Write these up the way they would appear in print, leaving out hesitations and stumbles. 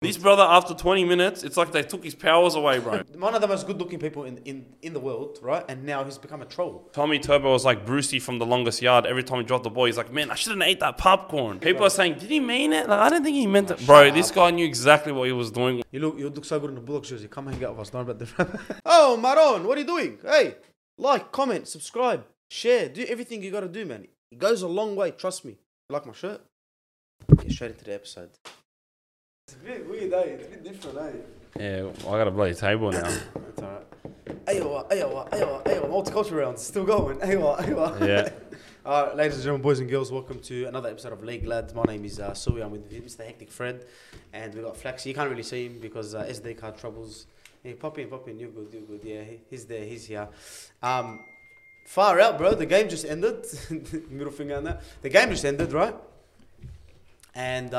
This brother, after 20 minutes, it's like they took his powers away, bro. One of the most good-looking people in the world, right? And now he's become a troll. Tommy Turbo was like Brucey from The Longest Yard. Every time he dropped the ball, he's like, man, I shouldn't have ate that popcorn. People are saying, did he mean it? Like, I don't think he meant it. Bro, this guy knew exactly what he was doing. You look so good in the Bulldogs jersey. Come hang out with us. Don't about the Oh, Maron, what are you doing? Hey, like, comment, subscribe, share. Do everything you got to do, man. It goes a long way. Trust me. You like my shirt? Get straight into the episode. It's a bit weird, eh? It's a bit different, eh? Yeah, I got a bloody table now. That's alright. Ayo, multicultural rounds still going. Ayo. Yeah. Alright, ladies and gentlemen, boys and girls, welcome to another episode of League Lads. My name is Sui. I'm with Mr. Hectic Fred, and we got Flaxy. You can't really see him because SD card troubles. Hey, pop in. You're good. Yeah, he's there. He's here. Far out, bro. The game just ended. Middle finger on that. The game just ended, right? And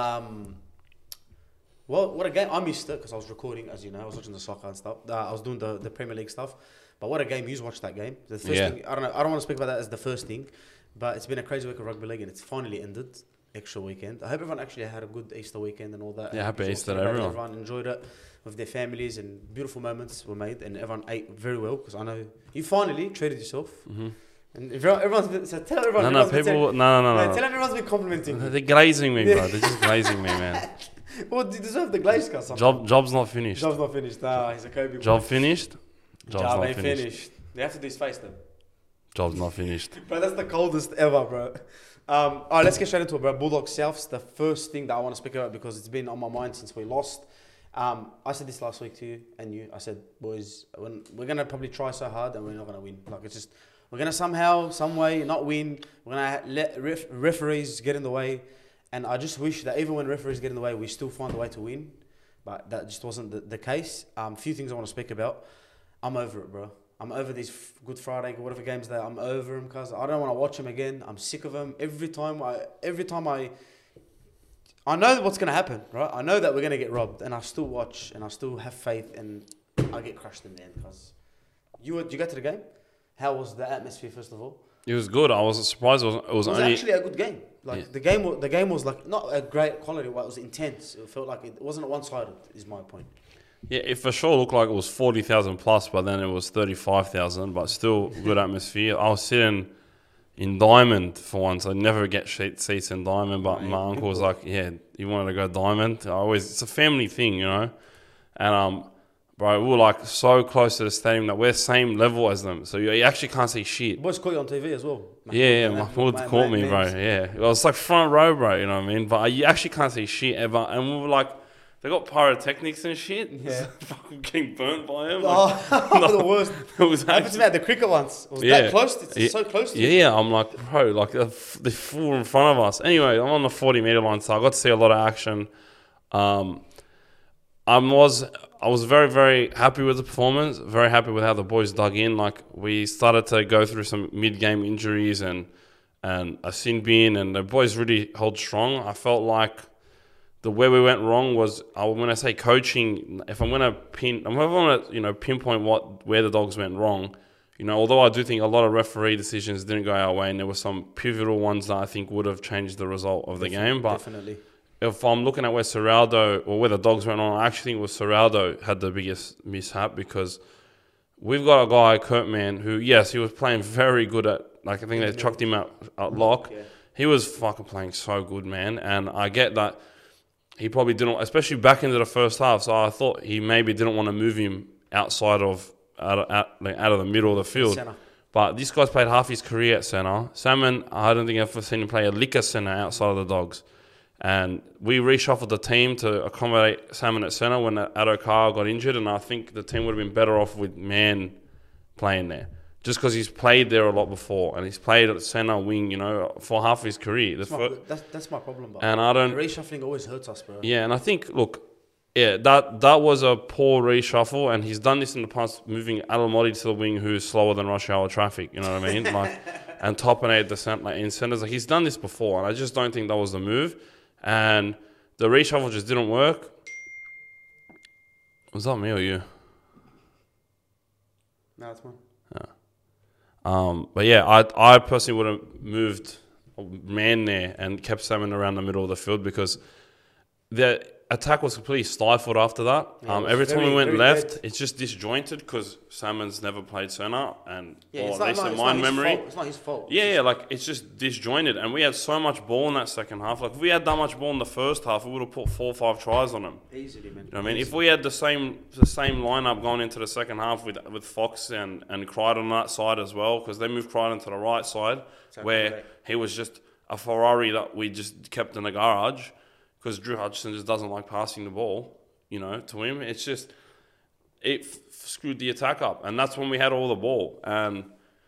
well, what a game. I missed it because I was recording, as you know. I was watching the soccer and stuff. I was doing the Premier League stuff. But what a game. You watched that game. The first thing, I don't know. I don't want to speak about that as the first thing. But it's been a crazy week of rugby league and it's finally ended. Extra weekend. I hope everyone actually had a good Easter weekend and all that. Yeah, happy Easter to everyone. Everyone enjoyed it with their families and beautiful moments were made and everyone ate very well because I know you finally treated yourself. Mm-hmm. And everyone's been, so tell everyone. No. Tell everyone's been complimenting you. They're glazing me, bro. They're just glazing me, man. Well, you deserve the glaze, cuz. Job's not finished. Job's not finished. Nah, he's a Kobe. Job finished? Job's Job not ain't finished. They have to do his face, though. Job's not finished. Bro, that's the coldest ever, bro. Alright, let's get straight into it, bro. Bulldog Souths, the first thing that I want to speak about because it's been on my mind since we lost. I said this last week to you and you. I said, boys, we're going to probably try so hard and we're not going to win. Like, it's just, we're going to somehow, some way, not win. We're going to let referees get in the way. And I just wish that even when referees get in the way, we still find a way to win. But that just wasn't the case. A few things I want to speak about. I'm over it, bro. I'm over these Good Friday, whatever games there. I'm over them, cuz I don't want to watch them again. I'm sick of them. Every time I know what's going to happen, right? I know that we're going to get robbed, and I still watch, and I still have faith, and I get crushed in the end, cuz. You got to the game? How was the atmosphere, first of all? It was good. I was surprised. It was only actually a good game. Like the game was like not a great quality, but it was intense. It felt like it wasn't one-sided. Is my point. Yeah, it for sure looked like it was 40,000 plus, but then it was 35,000. But still good atmosphere. I was sitting in Diamond for once. I never get seats in Diamond, but my uncle was like, "Yeah, you wanted to go Diamond." It's a family thing, you know. And bro, we were like so close to the stadium that we're same level as them, so you actually can't see shit. Boys caught you on TV as well. Mahmoud caught me, bro. Yeah, it was like front row, bro. You know what I mean? But you actually can't see shit ever. And we were like, they got pyrotechnics and shit. Yeah, fucking getting burnt by them. The worst. It was happened to me at the cricket once. It was that close. It's so close to you. Yeah, I'm like, bro, like they're full in front of us. Anyway, I'm on the 40-meter line, so I got to see a lot of action. I was very, very happy with the performance, very happy with how the boys dug in. Like, we started to go through some mid-game injuries and a sin bin, and the boys really held strong. I felt like where we went wrong was, when I say coaching, if I'm going to pinpoint where the Dogs went wrong, although I do think a lot of referee decisions didn't go our way, and there were some pivotal ones that I think would have changed the result of the game. But definitely. If I'm looking at where Serraldo, or where the Dogs went on, I actually think it was Serraldo had the biggest mishap because we've got a guy, Kurtman, who, yes, he was playing very good at, like, I think they chucked him out at lock. Yeah. He was fucking playing so good, man. And I get that he probably didn't, especially back into the first half, so I thought he maybe didn't want to move him outside of, out of the middle of the field. Center. But this guy's played half his career at centre. Salmon, I don't think I've ever seen him play a lick at centre outside of the Dogs. And we reshuffled the team to accommodate Salmon at centre when Addo-Carr got injured, and I think the team would have been better off with Mann playing there. Just because he's played there a lot before, and he's played at centre wing, for half his career. That's my problem, bro. And reshuffling always hurts us, bro. Yeah, and I think, look, that was a poor reshuffle, and he's done this in the past, moving Alamotti to the wing, who's slower than rush hour traffic, you know what I mean? And Toppinay at the centre, in centres. He's done this before, and I just don't think that was the move. And the reshuffle just didn't work. Was that me or you? No, it's mine. Yeah. But yeah, I personally would have moved Mann there and kept Salmon around the middle of the field because attack was completely stifled after that. Yeah, it was Every time we very, went very left, dead. it's just disjointed because Salmon's never played centre, and Yeah, or it's at not, least no, in it's my not his memory. fault. It's not his fault. Yeah, like it's just disjointed, and we had so much ball in that second half. Like if we had that much ball in the first half, we would have put 4 or 5 tries on them. Easily, man. You know what I mean? If we had the same lineup going into the second half with Fox and Crichton on that side as well, because they moved Crichton to the right side, Exactly where right. he was just a Ferrari that we just kept in the garage, because Drew Hutchison just doesn't like passing the ball, you know, to him. It's just, it screwed the attack up, and that's when we had all the ball. And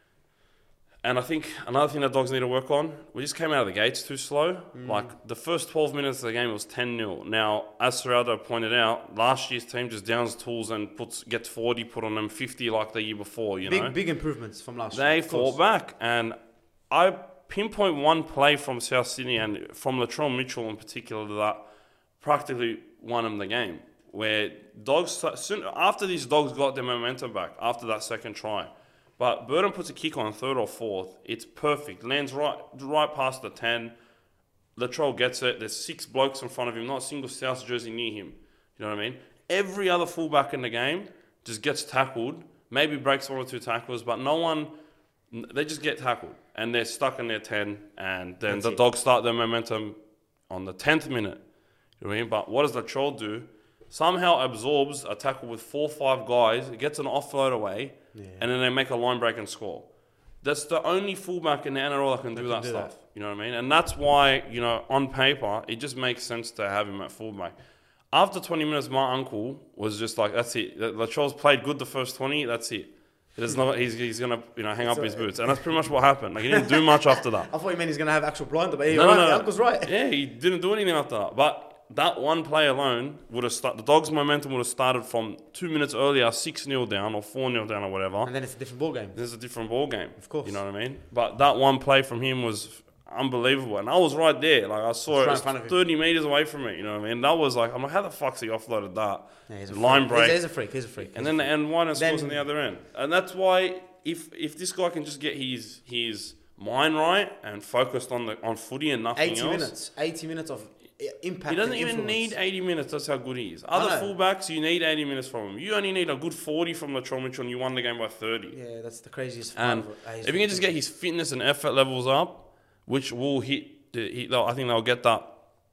I think another thing that Dogs need to work on, we just came out of the gates too slow. Like, the first 12 minutes of the game was 10-0. Now, as Serraldo pointed out, last year's team just downs tools and gets 40 put on them, 50 like the year before, you know? Big improvements from last year. They of course. fought back, and I pinpoint one play from South Sydney and from Latrell Mitchell in particular that practically won them the game. Where Dogs, soon after these Dogs got their momentum back after that second try, but Burton puts a kick on third or fourth. It's perfect. Lands right past the 10. Latrell gets it. There's 6 blokes in front of him, not a single South jersey near him. You know what I mean? Every other fullback in the game just gets tackled. Maybe breaks 1 or 2 tackles, but no one. They just get tackled, and they're stuck in their 10, and then That's the it. Dogs start their momentum on the 10th minute. You know what I mean? But what does Latrell do? Somehow absorbs a tackle with 4 or 5 guys, gets an offload away, and then they make a line break and score. That's the only fullback in the NRL that can do that do stuff. that. You know what I mean? And that's why, you know, on paper, it just makes sense to have him at fullback. After 20 minutes, my uncle was just like, that's it. Latrell's played good the first 20, that's it. There's not, he's going to, hang up his boots. And that's pretty much what happened. Like, he didn't do much after that. I thought you meant he's going to have actual blinder, but No, right, no, the no. uncle's right. Yeah, he didn't do anything after that. But that one play alone would have started. The Dogs' momentum would have started from 2 minutes earlier, 6-0 down or 4-0 down or whatever. And then it's a different ball game. This is a different ball game. Of course. You know what I mean? But that one play from him was unbelievable. And I was right there. Like, I saw it. right in It was front of him. 30 metres away from me. You know what I mean? That was like, I'm like, how the fuck's he offloaded that? Yeah, he's a Line freak. break. He's a freak. He's a freak. And then White scores Then- on the other end. And that's why if this guy can just get his mind right and focused on footy and nothing 80 else. minutes. 80 minutes of impact. He doesn't and even influence. need 80 minutes. That's how good he is. Other know. fullbacks, you need 80 minutes from him. You only need a good 40 from Latrell Mitchell, and you won the game by 30. Yeah, that's the craziest. And if you can just get his fitness and effort levels up, which will hit, I think they'll get that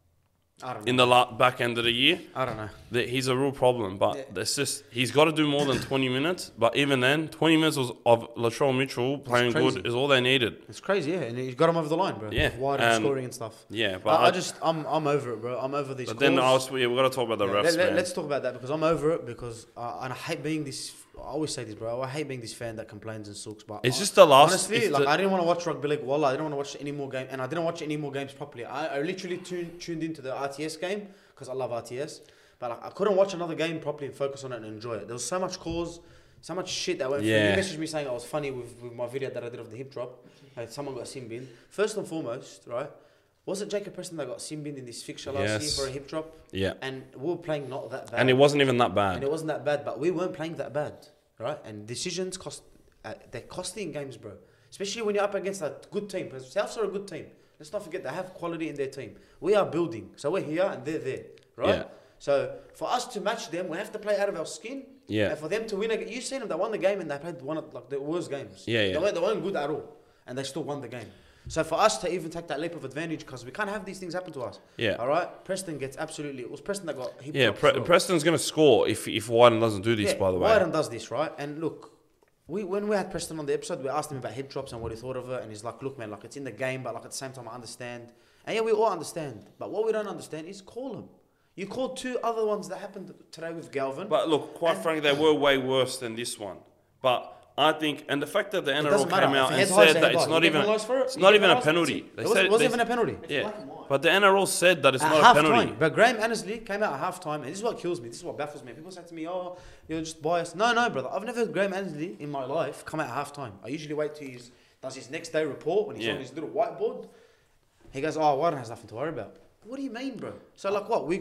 I don't know. in the back end of the year. I don't know. He's a real problem, but it's just he's got to do more than 20 minutes. But even then, 20 minutes of Latrell Mitchell playing crazy. good is all they needed. It's crazy, yeah, and he's got him over the line, bro. Yeah, Wide and and- scoring and stuff. Yeah, but I'm over it, bro. I'm over these. But then calls. we got to talk about the refs, man. Let's talk about that because I'm over it because and I hate being this. I always say this, bro. I hate being this fan that complains and sulks. But It's just the last. honestly, it's like the- I didn't want to watch rugby league. Wallah, I didn't want to watch any more games, and I didn't watch any more games properly. I literally tuned into the RTS game because I love RTS, but like, I couldn't watch another game properly and focus on it and enjoy it. There was so much cause, so much shit that went. Yeah. You messaged me saying I was funny with my video that I did of the hip drop. Like, someone got sin bin. First and foremost, right? Was it Jacob Preston that got sin bin in this fixture last Yes. year for a hip drop? yeah, And we were playing not that bad. and it wasn't even that And bad. it wasn't that bad, but we weren't playing that bad, right? And decisions cost, they're costly in games, bro. Especially when you're up against a good team. Because Souths are a good team. Let's not forget they have quality in their team. We are building, so we're here and they're there, right? Yeah. So for us to match them, we have to play out of our skin. Yeah. And for them to win, you seen them. They won the game and they played one of like the worst games. Yeah, yeah. They weren't good at all, and they still won the game. So for us to even take that leap of advantage, because we can't have these things happen to us. Yeah. All right. Preston gets absolutely. It was Preston that got hip Yeah, drops as well. Preston's going to score if Wyden doesn't do this, by the way. Wyden does this, right? And look, when we had Preston on the episode, we asked him about hip drops and what he thought of it, and he's like, look, man, like it's in the game, but like at the same time, I understand. And yeah, we all understand. But what we don't understand is call him. You called 2 other ones that happened today with Galvin. But look, quite frankly, they were way worse than this one. But I think, and the fact that the NRL doesn't matter. came out If he and had highs, said they that had it's highs. not You even, get penalised for it? it's You not get even a penalised, penalty. that's it. They It said wasn't even a penalty. Yeah, black and white. but the NRL said that it's At not a half penalty. time. But Graham Annesley came out at half time, and this is what kills me. This is what baffles me. People say to me, oh, you're just biased. No, brother. I've never heard Graham Annesley in my life come out at half time. I usually wait till he does his next day report when he's Yeah. on his little whiteboard. He goes, oh, Wyden has nothing to worry about. What do you mean, bro? So like what?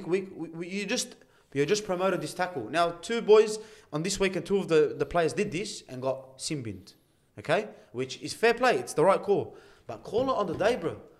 You just promoted this tackle. Now 2 boys on this week and 2 of the players did this and got sin binned. Okay? Which is fair play. It's the right call. But call it on the day, bro.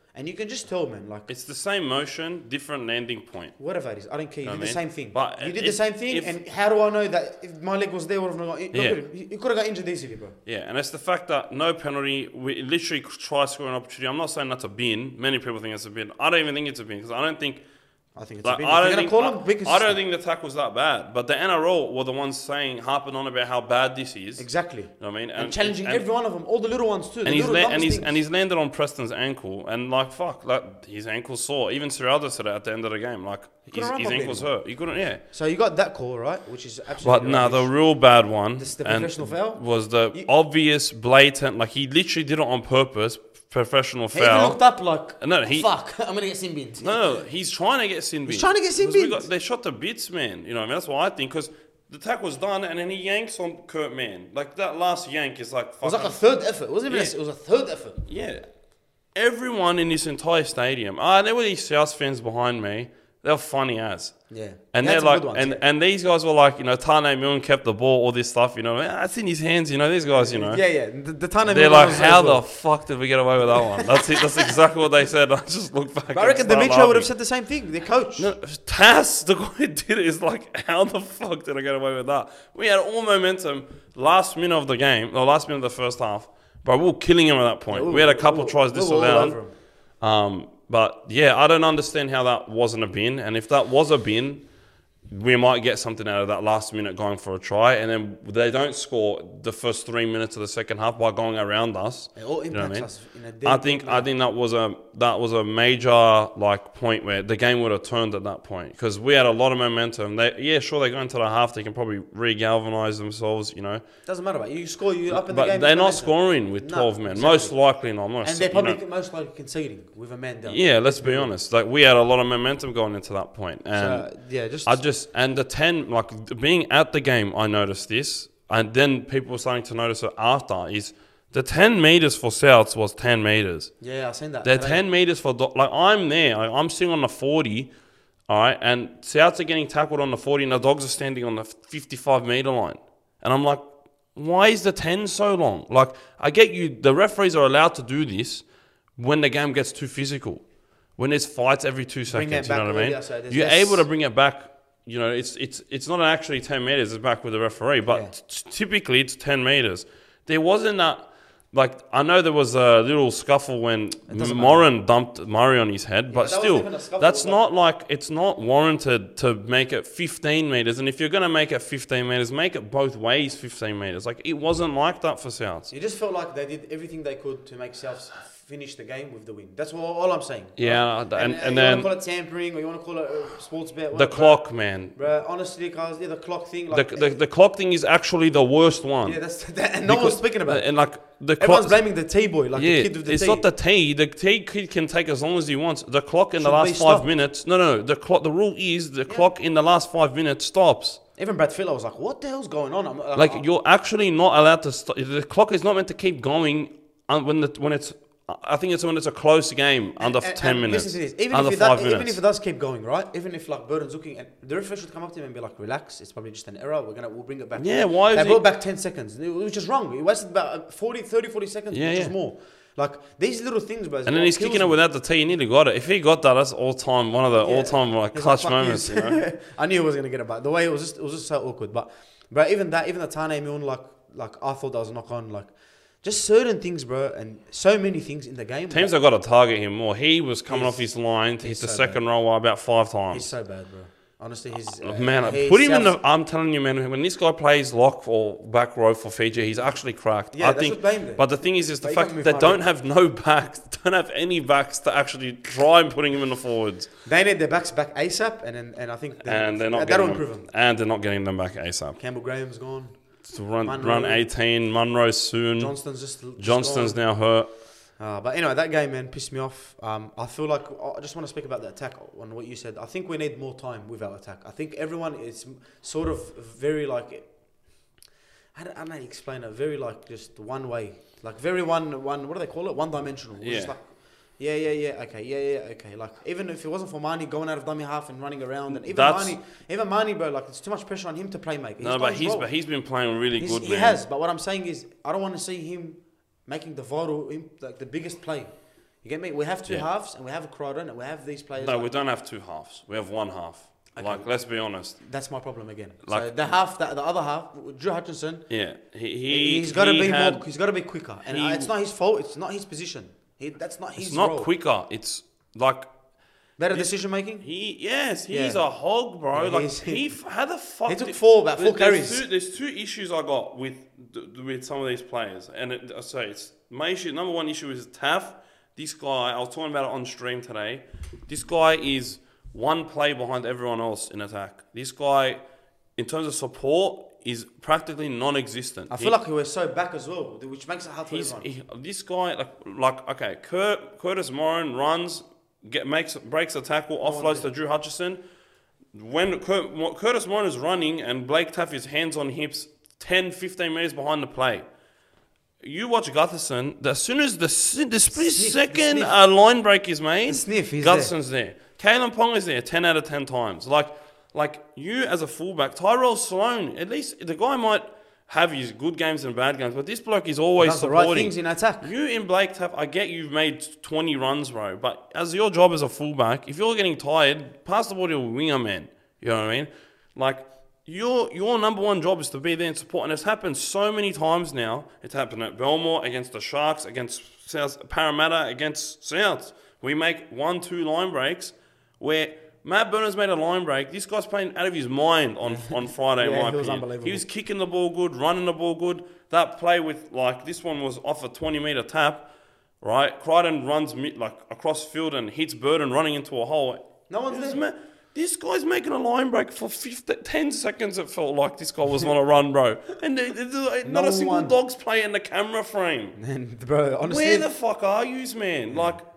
And you can just tell, man, like, It's the same motion, different landing point. whatever it is, I don't care. You Know did what the I mean? same thing. But You did if- the same thing, if- and how do I know that if my leg was there, would have not got you could have got injured easily, bro. Yeah, and it's the fact that no penalty, we literally try scoring opportunity. I'm not saying that's a bin. Many people think it's a bin. I don't even think it's a bin because I don't think. I think it's Like, a bit. I If don't you're think. gonna call him, be I don't consistent. think the tackle was that bad. But the NRL were the ones saying, harping on about how bad this is. Exactly. You know what I mean? And challenging every one of them, all the little ones too. And he's landed on Preston's ankle, and like fuck, like his ankle's sore. Even Serraldo said it at the end of the game, like couldn't run his properly ankle's anymore. hurt. He couldn't, yeah. So you got that call, right? Which is But absolutely. nah, the rubbish. real bad one This is the and professional foul? was the You- obvious, blatant. Like he literally did it on purpose. Professional He even foul. looked up like, No, he- fuck, I'm gonna get sin binned. No, he's trying to get sin bin. He's trying to get sin Because we binned. got- They shot the bits, man. You know what I mean? That's what I think. Because the tackle was done, and then he yanks on Kurt Mann. Like that last yank is like. It was like a fucking- third effort. It wasn't even. Yeah. It was a third effort. Yeah. Everyone in this entire stadium. There were these South fans behind me. They were funny as. Yeah. And He had they're some like, good ones, yeah. and these guys were like, you know, Tane Milne kept the ball, all this stuff, you know. That's in his hands, you know. These guys, you know. Yeah. The ton of They're men like, was how as well. the fuck did we get away with that one? That's it. That's exactly what they said. I just looked back. But I reckon and started Demetrio would have laughing. said the same thing. The coach. No, Tass, the guy who did it, is like, how the fuck did I get away with that? We had all momentum last minute of the game, or last minute of the first half, but we were killing him at that point. We had a couple tries we were all over disallowed. him. But yeah, I don't understand how that wasn't a bin. And if that was a bin, we might get something out of that last minute going for a try. And then they don't score the first 3 minutes of the second half by going around us. It all You know what impacts I mean? us in a I dead think manner. that was a major like point where the game would have turned at that point because we had a lot of momentum. They go into the half. They can probably re-galvanize themselves, you know. Doesn't matter, but you score, you up in the But game. they're it's not momentum. scoring with No, 12 men. exactly. Most likely not. I'm not And they're you probably know. most likely conceding with a man down. Yeah, let's be honest. Like we had a lot of momentum going into that point, and So, and the 10 like being at the game, I noticed this, and then people were starting to notice it after. Is the 10 meters for Souths was 10 meters. yeah, I've seen that. They're today. 10 meters for like I'm there. I'm sitting on the 40, all right, and Souths are getting tackled on the 40, and the Dogs are standing on the 55-meter line, and I'm like, why is the 10 so long? Like I get you. The referees are allowed to do this when the game gets too physical. When there's fights every 2 seconds, it you back know what I mean? earlier, so there's You're less- able to bring it back. You know, it's not actually 10 meters. It's back with the referee, but Yeah. typically it's 10 meters. There wasn't that. Like I know there was a little scuffle when doesn't Moran dumped Murray on his head, but but that wasn't still, even a scuffle, that's like- not like it's not warranted to make it 15 meters. And if you're gonna make it 15 meters, make it both ways 15 meters. Like it wasn't like that for Souths. You just felt like they did everything they could to make Souths finish the game with the win. That's all I'm saying. Yeah, right? and you then want to call it tampering or you want to call it sports bet. the whatever. clock, man. Bro, honestly, guys, the clock thing. Like, The clock thing is actually the worst one. yeah, that's that, and no one's speaking about it. And like the Everyone's clock. blaming the T boy, like Yeah, the kid with the it's T. not the T. The T kid can take as long as he wants. The clock in the Should last be 5 stopped. minutes. No. The clock. The rule is the clock in the last 5 minutes stops. Even Brad Fittler was like, "What the hell's going on?" I'm Like you're actually not allowed to stop. The clock is not meant to keep going when it's. I think it's when it's a close game under 10 minutes. Listen to this. Even under if, 5 even minutes. if it does keep going, right? Even if like Burton's looking, and the referee should come up to him and be like, "Relax, it's probably just an error. We'll bring it back." Yeah, why is they he- brought back 10 seconds, which is wrong. He wasted about 40 seconds, Yeah, which yeah. is more. Like these little things, bro. And then he's kicking it without the T. He nearly got it. If he got that, that's one of the all-time like clutch moments. You know? I knew he was gonna get it back. The way it was just so awkward. But even the Tane Milne, like I thought that was a knock on. Like just certain things, bro, and so many things in the game. Teams have got to target him more. He was coming He's- off his line to hit he's the so second row about 5 times. He's so bad, bro. Honestly, he's Man, he's put him in self- the. I'm telling you, man. When this guy plays lock or back row for Fiji, he's actually cracked. Yeah, I that's think. what blamed him. But the thing is the But he fact can't that move they hard, don't yeah. have no backs, don't have any backs to actually try and putting him in the forwards, They need their backs back ASAP, and I think and they're not that'll getting improve them, them. and they're not getting them back ASAP. Campbell Graham's gone. To run Munro. 18, Munro soon. Johnston's Johnston's gone. now hurt. But anyway, that game, man, pissed me off. I feel like I just want to speak about the attack on what you said. I think we need more time with our attack. I think everyone is sort of very like, I don't know how to explain it. Very like just one way, like very one. What do they call it? One dimensional. We're just Yeah. like, okay. Like even if it wasn't for Marnie going out of dummy half and running around, and even Marnie, bro, like it's too much pressure on him to play make. No, but he's been playing really good, He man. has, but what I'm saying is, I don't want to see him making the vital, like the biggest play. You get me? We have two Yeah. halves, and we have a Crichton, and we have these players. No, like- we don't have two halves. We have one half. Okay. Like, let's be honest. That's my problem again. So Like- the other half, Drew Hutchinson, Yeah, he's got to be had- more. He's got to be quicker, and he- it's not his fault. It's not his position. That's not his It's not role. quicker. It's like Better decision making. he's Yeah. a hog, bro. Yeah, like he's- how the fuck He took did- about four There's carries. There's two issues I got with some of these players, and I say it's my issue. Number one issue is Taff. This guy, I was talking about it on stream today. This guy is one play behind everyone else in attack. This guy, in terms of support, is practically non-existent. I feel like he was so back as well, which makes it hard for everyone. This guy, okay, Curtis Morin runs, breaks a tackle, offloads to Drew Hutchison. When Curtis Morin is running and Blake Taff is hands on hips, 10, 15 metres behind the play. You watch Gutherson, as soon as the split second line break is made, He's Gutherson's there. Kalen Pong is there 10 out of 10 times. Like you as a fullback, Tyrell Sloan, at least the guy might have his good games and bad games, but this bloke is always Does the supporting. right things in attack. You in Blake Taff, I get you've made 20 runs, bro, but as your job as a fullback, if you're getting tired, pass the ball to a winger, man. You know what I mean? Like, your number one job is to be there and support, and it's happened so many times now. It's happened at Belmore, against the Sharks, against South Parramatta, against Souths. We make 1-2 line breaks where Matt Burners made a line break. This guy's playing out of his mind on Friday, in Yeah, my he was opinion. unbelievable. He was kicking the ball good, running the ball good. That play with, this one was off a 20-metre tap, right? Crichton runs across field and hits Burden running into a hole. No one's there. This guy's making a line break for 10 seconds. It felt like this guy was on a run, bro. And not a single dog's play in the camera frame. And bro, honestly, Where the fuck are yous, man?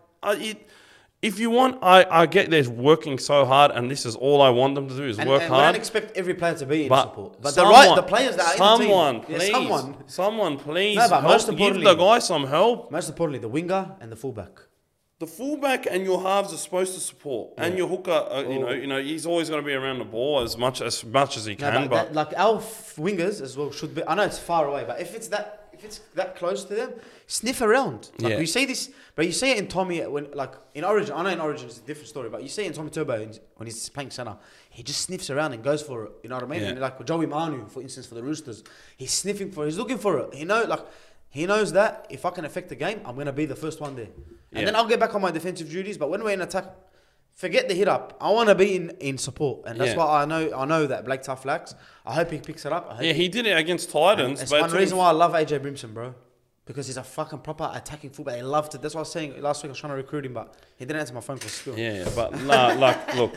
If you want, I get they're working so hard, and this is all I want them to do is work and we hard. don't expect every player to be in But support. But the players that are someone, in the team, please, someone, please, No, but help, most give importantly- the guy some help. most importantly, the winger and the fullback. The fullback and your halves are supposed to support, and your hooker, he's always going to be around the ball as much as he can. But Our wingers as well should be. I know it's far away, but if it's that close to them, sniff around. Yeah. You see this, but you see it in Tommy when in Origin. I know in Origin it's a different story, but you see it in Tommy Turbo when he's playing centre, he just sniffs around and goes for it. You know what I mean? Yeah. And like Joey Manu, for instance, for the Roosters, he's sniffing for it. He's looking for it. He knows that if I can affect the game, I'm gonna be the first one there, and then I'll get back on my defensive duties. But when we're in attack, forget the hit up. I want to be in support, and that's why I know that Blake Taff lacks. I hope he picks it up. he did it against Titans. It's but one reason why I love AJ Brimson, bro. Because he's a fucking proper attacking fullback. He loved it. That's what I was saying last week. I was trying to recruit him, but he didn't answer my phone call still. Yeah, but look,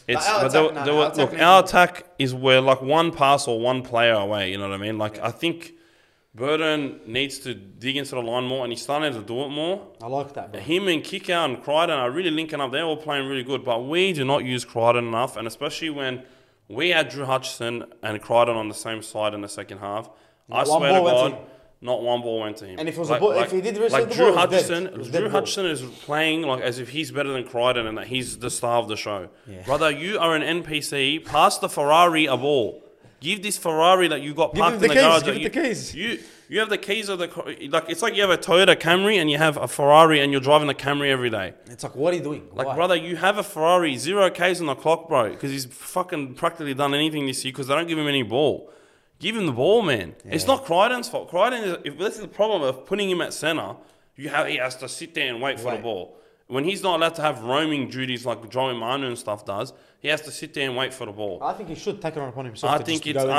our our attack is where one pass or one player away. You know what I mean? I think Burden needs to dig into the line more, and he's starting to do it more. I like that, bro. Him and Kickout and Crichton are really linking up. They're all playing really good, but we do not use Crichton enough, and especially when we had Drew Hutchison and Crichton on the same side in the second half. I swear to God, not one ball went to him. And if it was a ball, if he did receive the Drew ball, Drew Hutchison is playing as if he's better than Crichton and that he's the star of the show. Yeah. Brother, you are an NPC. Pass the Ferrari a ball. Give this Ferrari that you got parked in the garage. Give him the keys. You have the keys of the it's like you have a Toyota Camry and you have a Ferrari and you're driving the Camry every day. It's like, what are you doing? Why? Brother, you have a Ferrari, 0 Ks on the clock, bro, because he's fucking practically done anything this year because they don't give him any ball. Give him the ball, man. Yeah. It's not Crichton's fault. If this is the problem of putting him at centre, he has to sit there and wait for the ball. When he's not allowed to have roaming duties like Joey Manu and stuff does, he has to sit there and wait for the ball. I think he should take it on upon himself. The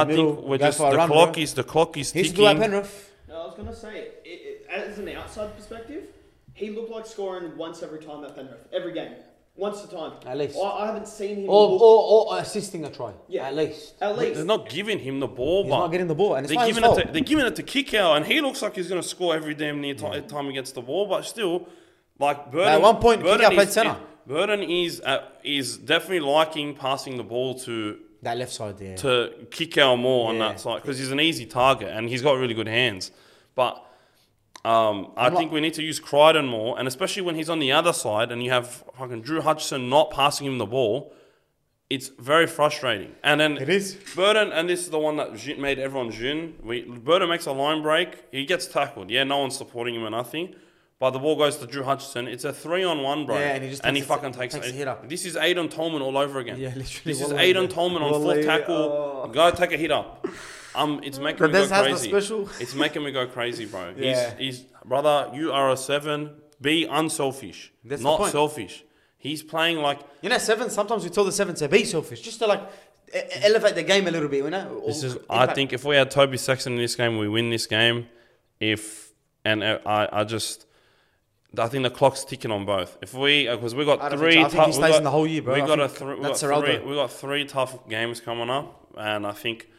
clock is ticking. He's doing Penrith. No, I was gonna say, as an outside perspective, he looked like scoring once every time at Penrith, every game, once a time. At least. I haven't seen him. Or assisting a try. Yeah, at least. They're not giving him the ball, He's not getting the ball, and it's not his they're fault. giving it to Kickout, and he looks like he's gonna score every damn near time against the ball, but still. Burden, at one point, Kickout played centre. Burden is definitely liking passing the ball to that left side there. To Kickout more on that side because he's an easy target and he's got really good hands. But I think we need to use Crichton more, and especially when he's on the other side and you have fucking Drew Hutchison not passing him the ball, it's very frustrating. And then it is. Burden, and this is the one that made everyone Burden makes a line break. He gets tackled. Yeah, no one's supporting him or nothing. but the ball goes to Drew Hutchison. It's a 3-on-1, bro. Yeah, and he just fucking takes a hit up. This is Aiden Tolman all over again. Yeah, literally. This is Aiden Tolman on fourth tackle. Go take a hit up. It's making me go crazy. It's making me go crazy, bro. Yeah. He's brother. You are a 7. Be unselfish, That's not the point. selfish. He's playing like 7. Sometimes we tell the 7 to be selfish, just to like elevate the game a little bit. This is. I think if we had Toby Sexton in this game, we win this game. I think the clock's ticking on both. If we, because we got three. I think he stays in the whole year, bro. We got three tough games coming up, and I think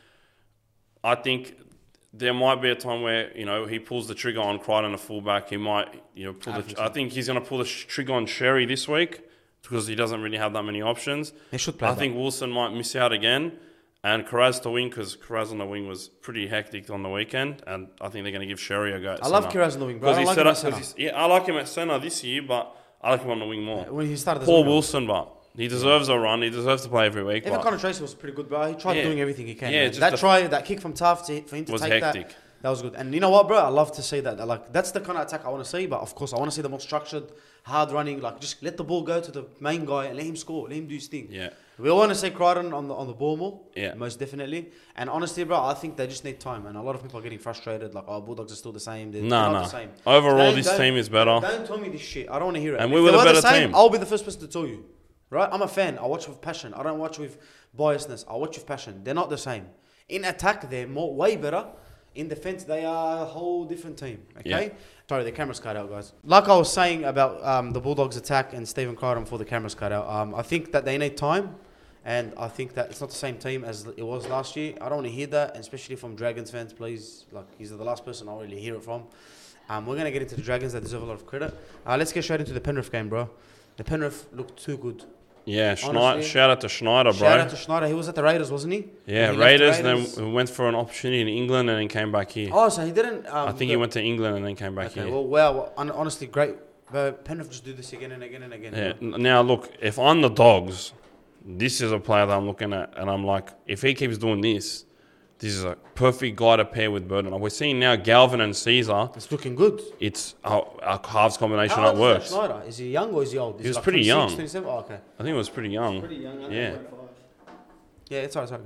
there might be a time where he pulls the trigger on Crichton, a fullback. He might I think he's going to pull the trigger on Sherry this week because he doesn't really have that many options. He should play. I think Wilson might miss out again. And Kiraz to wing, because Kiraz on the wing was pretty hectic on the weekend, and I think they're going to give Sherry a go at I love Kiraz on the wing, bro. I like him at centre this year, but I like him on the wing more. When he started, Paul Wilson, but he deserves a run. He deserves to play every week. Even Connor Tracy was pretty good, bro. He tried doing everything he can. Yeah, that kick from Taft for him to was take hectic. that was good. And you know what, bro? I love to see that. Like that's the kind of attack I want to see. But of course, I want to see the more structured, hard running. Like just let the ball go to the main guy and let him score. Let him do his thing. Yeah. We all want to see Crichton on the ball more. Yeah. Most definitely. And honestly, bro, I think they just need time. And a lot of people are getting frustrated. Like, Bulldogs are still the same. They're not the same. Overall, this team is better. Don't tell me this shit. I don't want to hear it. And we were the better team. I'll be the first person to tell you. Right? I'm a fan. I watch with passion. I don't watch with biasness. I watch with passion. They're not the same. In attack, they're way better. In defense, they are a whole different team. Okay? Yeah. Sorry, the camera's cut out, guys. Like I was saying about the Bulldogs attack and Stephen Crichton before the camera's cut out, I think that they need time. And I think that it's not the same team as it was last year. I don't want to hear that, and especially from Dragons fans, please. Like, he's the last person I'll really hear it from. We're going to get into the Dragons. They deserve a lot of credit. Let's get straight into the Penrith game, bro. The Penrith looked too good. Yeah, shout out to Schneider, bro. Shout out to Schneider. He was at the Raiders, wasn't he? Yeah, Raiders. Then went for an opportunity in England and then came back here. Oh, so he didn't... I think he went to England and then came back here. Well, honestly, great. But Penrith just do this again and again and again. Yeah. Now, look, if I'm the Dogs, this is a player that I'm looking at and I'm like, if he keeps doing this is a perfect guy to pair with Burton. Like we're seeing now Galvin and Caesar. It's looking good. It's a halves combination that works. Is Schneider? Is he young or is he old? He was pretty young. 27? Oh, okay. I think he was pretty young. Pretty young. Yeah. Yeah, it's alright.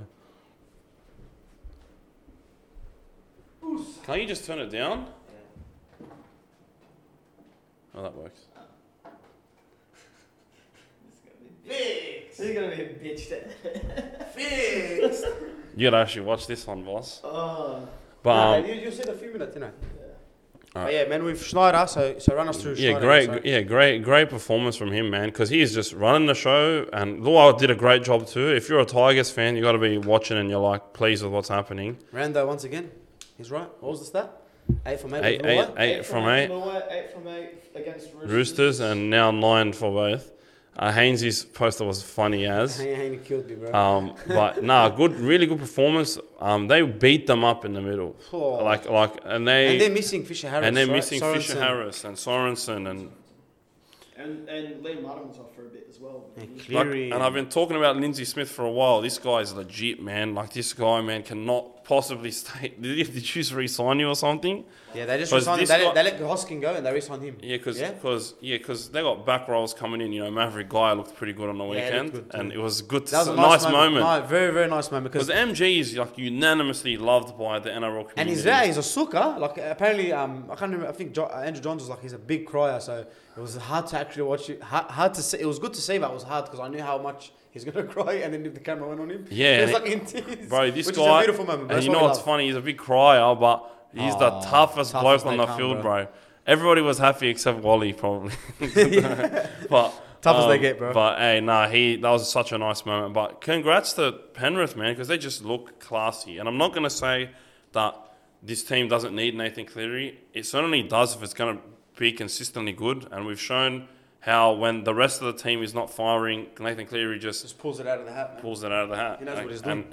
Can't you just turn it down? Oh, that works. Fixed. This is gonna be a bitch then. Fixed. You gotta actually watch this one, boss. Oh. But you said a few minutes, didn't I? Right. Yeah, man, with Schneider, so run us through Schneider. Great performance from him, man, because he's just running the show, and Luau did a great job too. If you're a Tigers fan, you got to be watching and you're like pleased with what's happening. Rando once again, he's right. What was the stat? 8 from 8. 8 from 8. 8 from 8 against Roosters, and now 9 for both. Hainesy's poster was funny as. Haney killed me, bro. But really good performance. They beat them up in the middle, and they're missing Fisher Harris. And they're missing Sorensen. Fisher Harris and Sorensen and Liam Martin was off for a bit as well. And I've been talking about Lindsay Smith for a while. This guy is legit, man. Like this guy, man, cannot possibly stay. Did you just re-sign you or something? Yeah, they just re-signed him. They let Hoskin go and they re-signed him. Yeah, because they got back rolls coming in. Maverick Guy looked pretty good on the weekend, and it was good. That was a nice moment. No, very very nice moment because MG is like unanimously loved by the NRL community. And he's a sucker. Like apparently, I can't remember. I think Andrew Johns was like he's a big crier, so it was hard to actually watch it. Hard to see. It was good to see, but it was hard because I knew how much he's gonna cry, and then if the camera went on him, yeah, he was like in tears. Bro, this which guy, is a beautiful moment. And you know what's funny? He's a big crier, but he's the toughest bloke on the field, bro. Everybody was happy except Wally, probably. But tough as they get, bro. But hey, that was such a nice moment. But congrats to Penrith, man, because they just look classy. And I'm not gonna say that this team doesn't need Nathan Cleary. It certainly does if it's gonna be consistently good. And we've shown how when the rest of the team is not firing, Nathan Cleary just pulls it out of the hat. Man. Pulls it out of the hat. He knows what he's doing.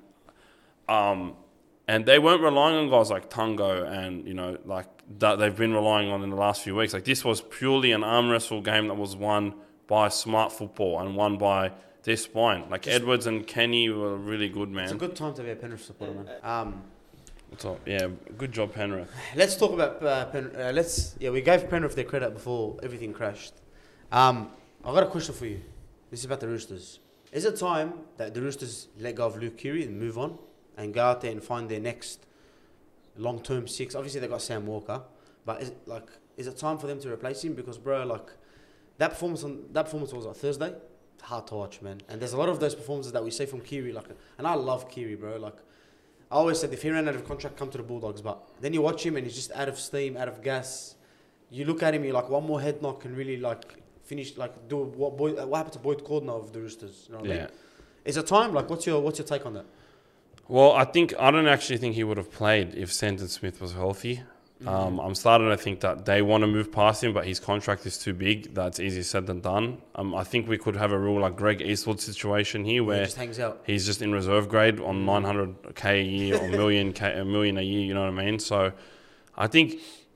And they weren't relying on guys like Tungo and that they've been relying on in the last few weeks. Like this was purely an arm wrestle game that was won by smart football and won by their spine. Like Edwards and Kenny were really good, man. It's a good time to be a Penrith supporter, man. So, yeah, good job, Penrith. Let's talk about we gave Penrith their credit before everything crashed. I've got a question for you. This is about the Roosters. Is it time that the Roosters let go of Luke Keary and move on and go out there and find their next long-term six? Obviously, they got Sam Walker, but is it time for them to replace him? Because, bro, like that performance was on Thursday. It's hard to watch, man. And there's a lot of those performances that we see from Keary, and I love Keary, bro. Like I always said, if he ran out of contract, come to the Bulldogs. But then you watch him and he's just out of steam, out of gas. You look at him, you're like, one more head knock can really finish, do what happened to Boyd Cordner of the Roosters? You know what I mean? Is it time? Like, what's your take on that? Well, I don't actually think he would have played if Sandon Smith was healthy. I'm starting to think that they want to move past him, but his contract is too big. That's easier said than done. I think we could have a real Greg Eastwood situation here where he just hangs out. He's just in reserve grade on 900k a year or a million a year. You know what I mean? So, I think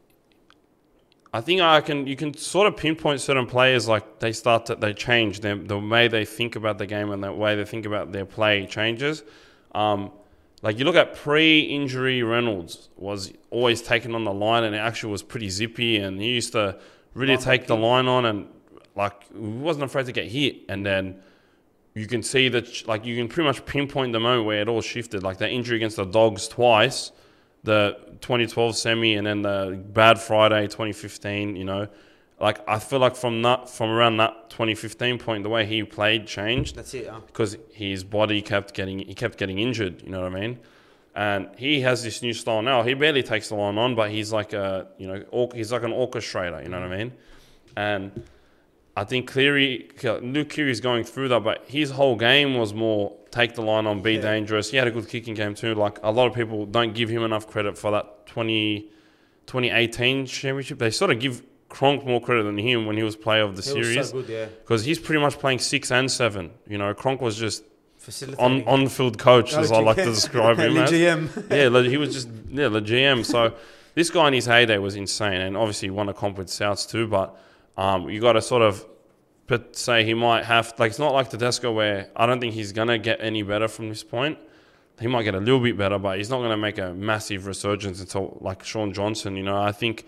you can sort of pinpoint certain players they change the way they think about the game and the way they think about their play changes. You look at pre-injury Reynolds was always taken on the line and it actually was pretty zippy and he used to really take the line on and he wasn't afraid to get hit. And then you can see that you can pretty much pinpoint the moment where it all shifted. Like that injury against the Dogs twice, the 2012 semi and then the bad Friday 2015, you know. I feel like from around that 2015 point, the way he played changed. That's it, because his body kept getting injured. You know what I mean? And he has this new style now. He barely takes the line on, but he's like an orchestrator. You know what I mean? And I think Luke Keary's going through that, but his whole game was more take the line on, be dangerous. He had a good kicking game too. Like a lot of people don't give him enough credit for that 2018 championship. They sort of give Cronk more credit than him when he was player of the series. Was so good, yeah. Because he's pretty much playing 6 and 7. You know, Cronk was just on-field coach, as I like to describe him as. GM. Yeah, he was just the GM. So this guy in his heyday was insane, and obviously won a comp with Souths too. But you got to sort of say he might have it's not like Tedesco where I don't think he's gonna get any better from this point. He might get a little bit better, but he's not gonna make a massive resurgence until like Sean Johnson. You know, I think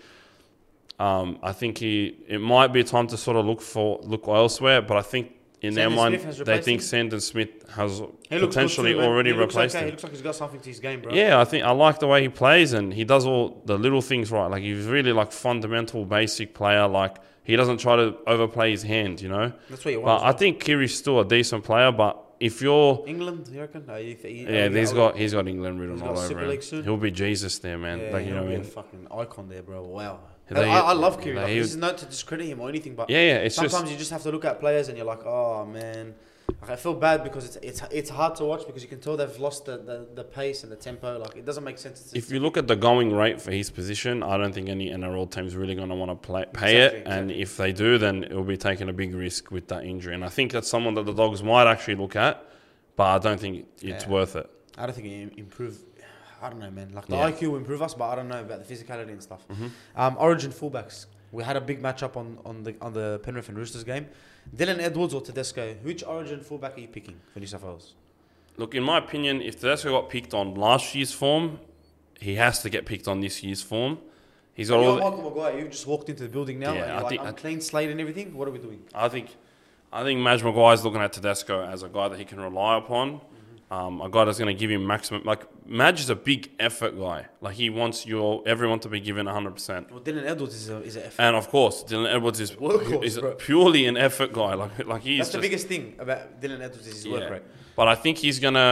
it might be time to sort of look elsewhere, but I think in their mind they think Sandon Smith has potentially already replaced him. He looks like he's got something to his game, bro. Yeah, I like the way he plays and he does all the little things right. Like he's really fundamental, basic player. Like he doesn't try to overplay his hand, you know. That's what you want. But I think Keary's still a decent player, but if you're England, you reckon? He's got England written all over him. He'll be Jesus there, man. Yeah, you know what I mean? A fucking icon there, bro. Wow. I love Keary. This is not to discredit him or anything, but sometimes you just have to look at players and you're like, oh man. I feel bad because it's hard to watch because you can tell they've lost the pace and the tempo. Like it doesn't make sense. If you look at the going rate for his position, I don't think any NRL team's really going to want to pay it. And if they do, then it will be taking a big risk with that injury. And I think that's someone that the Dogs might actually look at, but I don't think it's worth it. I don't think it improve. I don't know, man. Like the IQ will improve us, but I don't know about the physicality and stuff. Origin fullbacks. We had a big matchup on the Penrith and Roosters game. Dylan Edwards or Tedesco? Which Origin fullback are you picking for New South Wales? Look, in my opinion, if Tedesco got picked on last year's form, he has to get picked on this year's form. He's got all. Michael Maguire, you've just walked into the building now. Yeah, and I'm clean slate and everything. What are we doing? I think Madge Maguire's looking at Tedesco as a guy that he can rely upon. A guy that's going to give him maximum. Like Madge is a big effort guy. Like he wants everyone to be given 100%. Well, Dylan Edwards is an effort. And of course, Dylan Edwards is purely an effort guy. Like he's. That's the biggest thing about Dylan Edwards is his work rate. But I think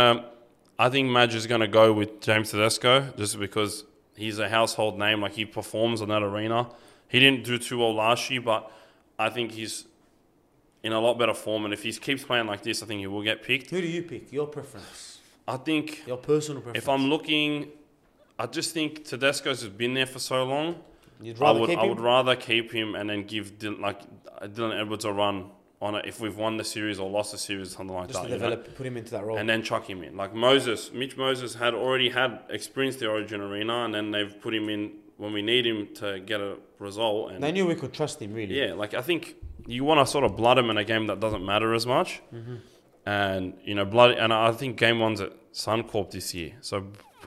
I think Madge is gonna go with James Tedesco just because he's a household name. Like he performs in that arena. He didn't do too well last year, but I think he's in a lot better form, and if he keeps playing like this, I think he will get picked. Who do you pick? Your preference? I think... Your personal preference? If I'm looking... I just think Tedesco's has been there for so long. You'd rather keep him? I would rather keep him and then give Dylan Edwards a run on it if we've won the series or lost the series, something like that. Just to develop, put him into that role. And then chuck him in. Like Mitch Moses had already experienced the Origin arena, and then they've put him in when we need him to get a result. And they knew we could trust him, really. Yeah, I think... You want to sort of blood him in a game that doesn't matter as much. And, and I think game one's at Suncorp this year. So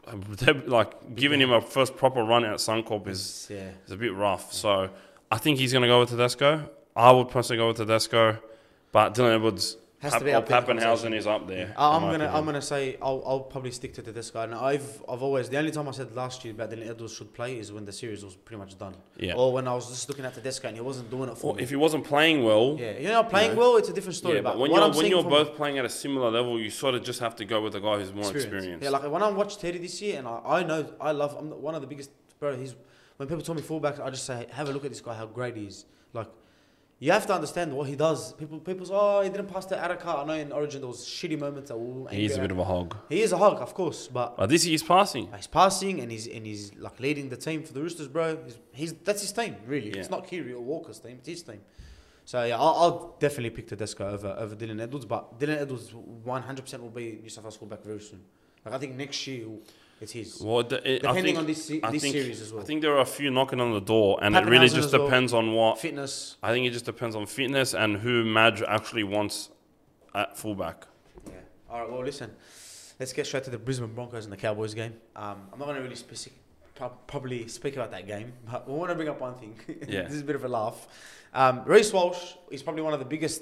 like giving him a first proper run at Suncorp is a bit rough. So I think he's going to go with Tedesco. I would personally go with Tedesco, but Dylan Edwards has to be up there. Pappenhausen is up there. I'm gonna say I'll probably stick to Tedesco. And I've always, the only time I said last year that Dylan Edwards should play is when the series was pretty much done. Yeah. Or when I was just looking at Tedesco and he wasn't doing it for me. If he wasn't playing well. Yeah, you're not playing well. It's a different story. Yeah, but when you're both playing at a similar level, you sort of just have to go with the guy who's more experienced. Yeah, like when I watched Teddy this year, and I'm one of the biggest, bro. When people tell me fullbacks, I just say, have a look at this guy, how great he is. Like, you have to understand what he does. People say, he didn't pass to Araka. I know in Origin there was shitty moments. He is a bit of a hog. He is a hog, of course, but this year he's passing. He's passing, and he's like leading the team for the Roosters, bro. That's his team, really. Yeah. It's not Kiri or Walker's team; it's his team. So yeah, I'll definitely pick Tedesco over Dylan Edwards, but Dylan Edwards 100% will be New South Wales fullback very soon. Like I think next year it's his. Well, depending on this series as well. I think there are a few knocking on the door, and it really just depends on what fitness. I think it just depends on fitness and who Madge actually wants at fullback. Yeah. All right. Well, listen. Let's get straight to the Brisbane Broncos and the Cowboys game. I'm not going to really probably speak about that game, but we want to bring up one thing. Yeah. This is a bit of a laugh. Reece Walsh is probably one of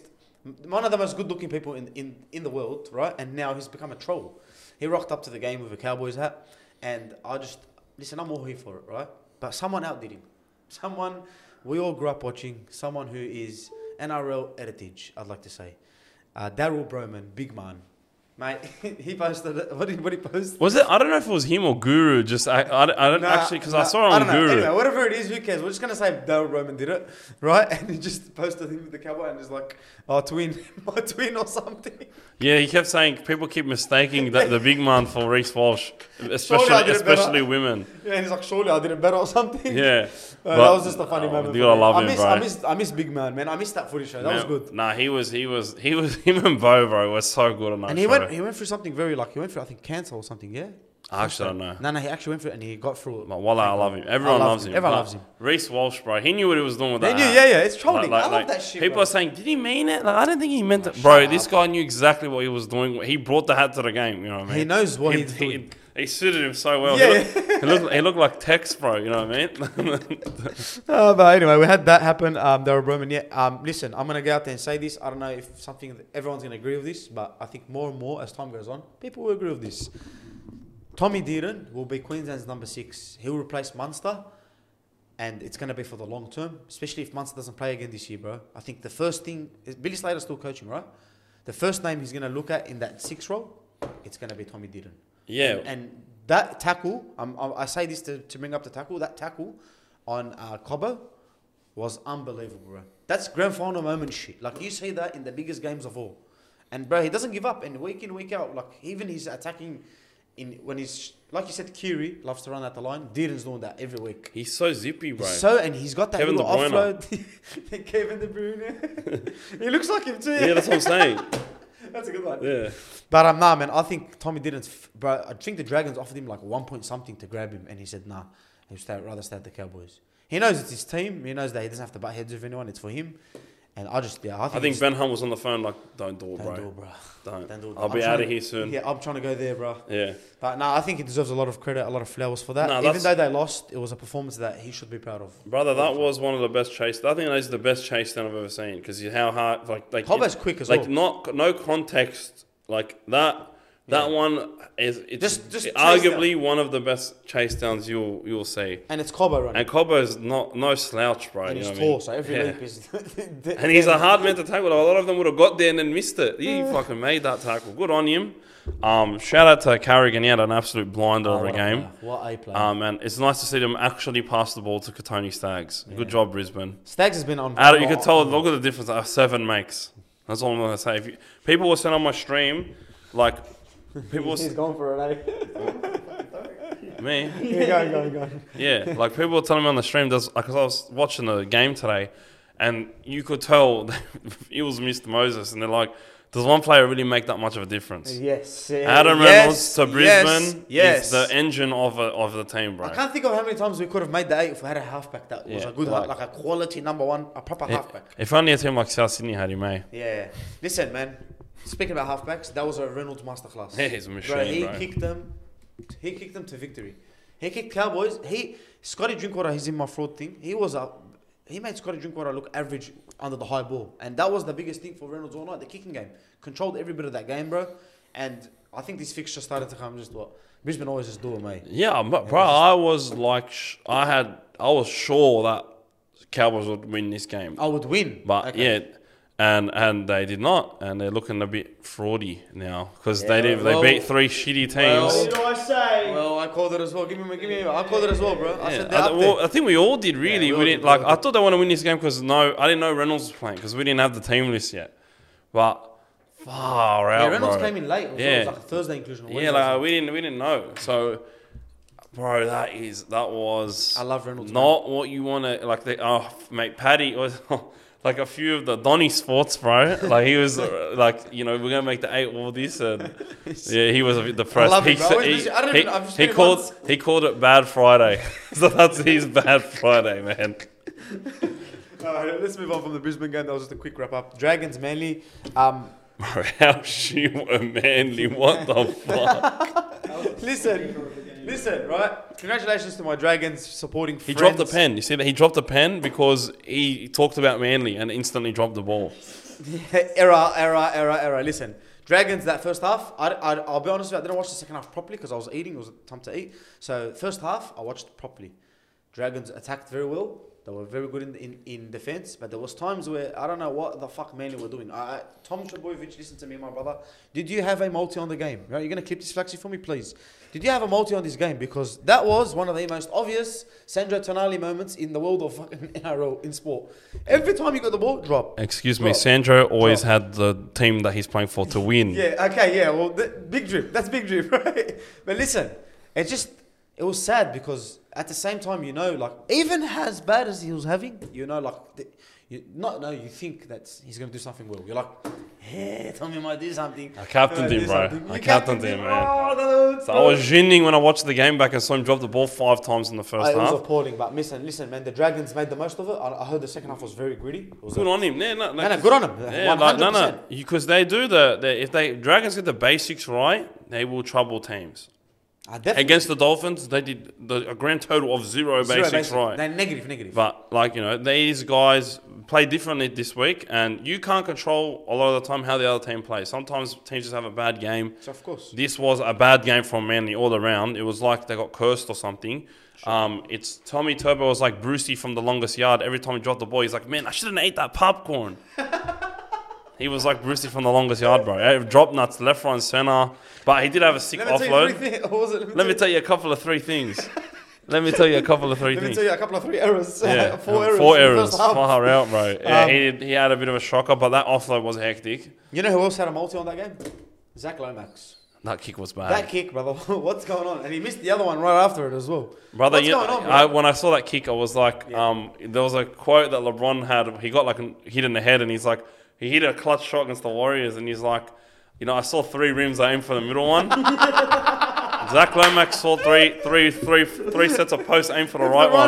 the most good-looking people in the world, right? And now he's become a troll. He rocked up to the game with a Cowboys hat, and I'm all here for it, right? But someone outdid him. Someone we all grew up watching, someone who is NRL heritage, I'd like to say. Daryl Broman, big man. Mate, he posted it. What did he post? Was it? I don't know if it was him or Guru. I don't actually, because I saw it on Guru. Anyway, whatever it is, who cares? We're just gonna say Daryl Broman did it, right? And he just posted him with the Cowboy and just like, my twin or something. Yeah, he kept saying people keep mistaking the big man for Reece Walsh, especially women. Yeah, and he's like, surely I did it better or something. Yeah, that was just a funny moment. You gotta love him, bro. I miss big man, man. I missed that footage show. That was good. Nah, he was him and Bo, bro, was so good on that. And he went through something very I think cancer or something. Yeah. I actually don't know. No, he actually went through it and he got through it. But I love him. Everyone loves him. Everyone loves him. Reece Walsh, bro, he knew what he was doing with that. Yeah, it's trolling. I love that shit. People are saying, did he mean it? Like, I don't think he meant it. Bro, this guy knew exactly what he was doing. He brought the hat to the game, you know what I mean? He knows what he's doing. He suited him so well. Yeah. He looked like Tex, bro, you know what I mean? But anyway, we had that happen. Daryl Broman, yeah. Listen, I'm going to go out there and say this. I don't know if everyone's going to agree with this, but I think more and more as time goes on, people will agree with this. Tommy Dearden will be Queensland's number 6. He'll replace Munster, and it's going to be for the long term, especially if Munster doesn't play again this year, bro. I think the first thing is Billy Slater's still coaching, right? The first name he's going to look at in that 6 role, it's going to be Tommy Dearden. Yeah. And that tackle, I say this to bring up the tackle, that tackle on Cobbo was unbelievable, bro. That's grand final moment shit. Like, you see that in the biggest games of all. And, bro, he doesn't give up. And week in, week out, like, even he's attacking... when he's, like you said, Kiri loves to run at the line. Dearden's doing that every week. He's so zippy, bro. And he's got that little offload. Kevin De Bruyne. He looks like him too. Yeah, that's what I'm saying. That's a good one. Yeah. But nah, man, I think Tommy Dearden's, bro, I think the Dragons offered him like 1 point something to grab him, and he said nah. He'd rather stay at the Cowboys. He knows it's his team. He knows that he doesn't have to butt heads with anyone. It's for him. And I think Ben Hunt was on the phone like, don't do it, bro. Don't do it. I'll be out of here soon. Yeah, I'm trying to go there, bro. Yeah. But I think he deserves a lot of credit, a lot of flowers for that. Even though they lost, it was a performance that he should be proud of. Brother, that was one of the best chases. I think that is the best chase down I've ever seen because how hard, like Cobbo's quick as well. Like no context, like that. That one is just arguably one of the best chase downs you'll see. And it's Cobbo running. And Cobbo's no slouch, bro. And he's tall, so every leap is... and he's a hard man to tackle. A lot of them would have got there and then missed it. He fucking made that tackle. Good on him. Shout out to Carrigan. He had an absolute blinder of a game. What a play. And it's nice to see them actually pass the ball to Katoni Staggs. Yeah. Good job, Brisbane. Staggs has been on... You could tell, look at the difference 7 makes. That's all I'm going to say. People were saying on my stream, like... He's going for it, Me? Yeah, go. Yeah, like people were telling me on the stream, because I was watching the game today, and you could tell Eels missed Moses, and they're like, does one player really make that much of a difference? Yes. Adam Reynolds to Brisbane is the engine of the team, bro. I can't think of how many times we could have made the 8 if we had a halfback that was a good, like a quality number 1, a proper halfback. If only a team like South Sydney had him, eh? Yeah. Listen, man. Speaking about halfbacks, that was a Reynolds masterclass. Yeah, he's a machine, bro. He kicked them He kicked them to victory. He kicked Cowboys. Scotty Drinkwater, he's in my fraud thing. He made Scotty Drinkwater look average under the high ball. And that was the biggest thing for Reynolds all night, the kicking game. Controlled every bit of that game, bro. And I think this fixture started to come Brisbane always just do it, mate. Yeah, but bro, I was like, I was sure that Cowboys would win this game. I would win. But Okay. yeah, and they did not, and they're looking a bit fraudy now because Yeah, they beat 3 shitty teams. What do I say? Well, I called it as well. Give me. I called it as well, bro. I said I think we all did really. Yeah, we we all didn't did, like. we all I thought they want to win this game because I didn't know Reynolds was playing because we didn't have the team list yet. But far out, Reynolds bro. came in late. It was like a Thursday inclusion. or Yeah, Wednesday. like we didn't know. So, bro, that was. I love Reynolds. Not what you want to like. Mate, Paddy was like a few of the Donny Sports, bro. Like he was like, we're gonna make the 8 all this, and yeah, he was a bit depressed. love it, bro. I've just He been called once. he called it Bad Friday, so that's his Bad Friday, man. Alright, let's move on from the Brisbane game. That was just a quick wrap up. Dragons, Manly. Bro, how she were Manly? What the fuck? Listen, right? Congratulations to my Dragons supporting He friends. dropped the pen. You see that he dropped the pen because he talked about Manly and instantly dropped the ball. Error. Listen, Dragons that first half. I'll be honest with you, I didn't watch the second half properly because I was eating. It was time to eat. So first half, I watched properly. Dragons attacked very well. They were very good in defense, but there was times where I don't know what the fuck Manly were doing. Tom Trbojevic, listen to me, my brother. Did you have a multi on the game? Right, you're gonna clip this Flaxy for me, please. Did you have a multi on this game? Because that was one of the most obvious Sandro Tonali moments in the world of fucking NRL in sport. Every time you got the ball, drop. Excuse me, Drop. Sandro always had the team that he's playing for to win. Yeah, okay, yeah. Well, big drip. That's big drip, right? But listen, it was sad because at the same time, like, even as bad as he was having, you think that he's going to do something well. You're like, hey, tell me he might do something. I captained him, bro. I captained him, man. Oh, no, So I was ginning when I watched the game back and saw him drop the ball 5 times in the first It was half. appalling, but listen, man, the Dragons made the most of it. I heard the second half was very gritty. It was Good on him. Yeah, no, good on him. Yeah, 100%. because they do if Dragons get the basics right, they will trouble teams. Definitely. Against the Dolphins, they did a grand total of zero basics right. They're negative. But these guys play differently this week, and you can't control a lot of the time how the other team plays. Sometimes teams just have a bad game. So of course. This was a bad game from Manly all around. It was like they got cursed or something. Sure. It's Tommy Turbo was like Brucey from the longest yard. Every time he dropped the ball, he's like, man, I shouldn't have ate that popcorn. He was like Brucey from the longest yard, bro. Drop nuts, left, right, center. But he did have a sick offload. Let me tell you a couple of 3 things. Let me tell you a couple of 3 Let me things. tell you a couple of 3 errors. Yeah, 4 errors. 4 in the errors. first half. Far out, bro. Yeah, he had a bit of a shocker, but that offload was hectic. You know who else had a multi on that game? Zach Lomax. That kick was bad. That kick, brother. What's going on? And he missed the other one right after it as well. Brother, What's going on, bro? when I saw that kick, I was like, there was a quote that LeBron had. He got like a hit in the head, and he's like, he hit a clutch shot against the Warriors, and he's like, I saw 3 rims. I aimed for the middle one. Zach Lomax saw three sets of posts, aimed for the right one.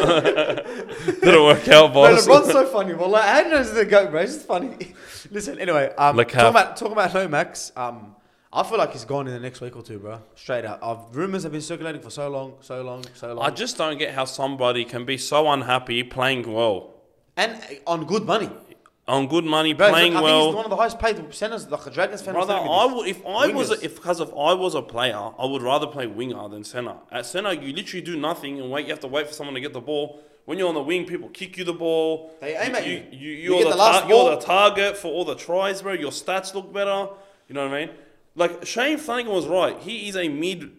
Didn't work out, boss. Bro, LeBron's so funny. Well, like, how knows the goat, bro? It's just funny. Listen, anyway, talking about Lomax, I feel like he's gone in the next week or 2, bro. Straight out. Rumors have been circulating for so long. I just don't get how somebody can be so unhappy playing well. And on good money. On good money, Bro, playing I well. think he's one of the highest paid centers, like a Dragons fan. Brother, if I was a player, I would rather play winger than center. At center, you literally do nothing and you have to wait for someone to get the ball. When you're on the wing, people kick you the ball. They aim at you. You're the target for all the tries, bro. Your stats look better. You know what I mean? Like Shane Flanagan was right. He's a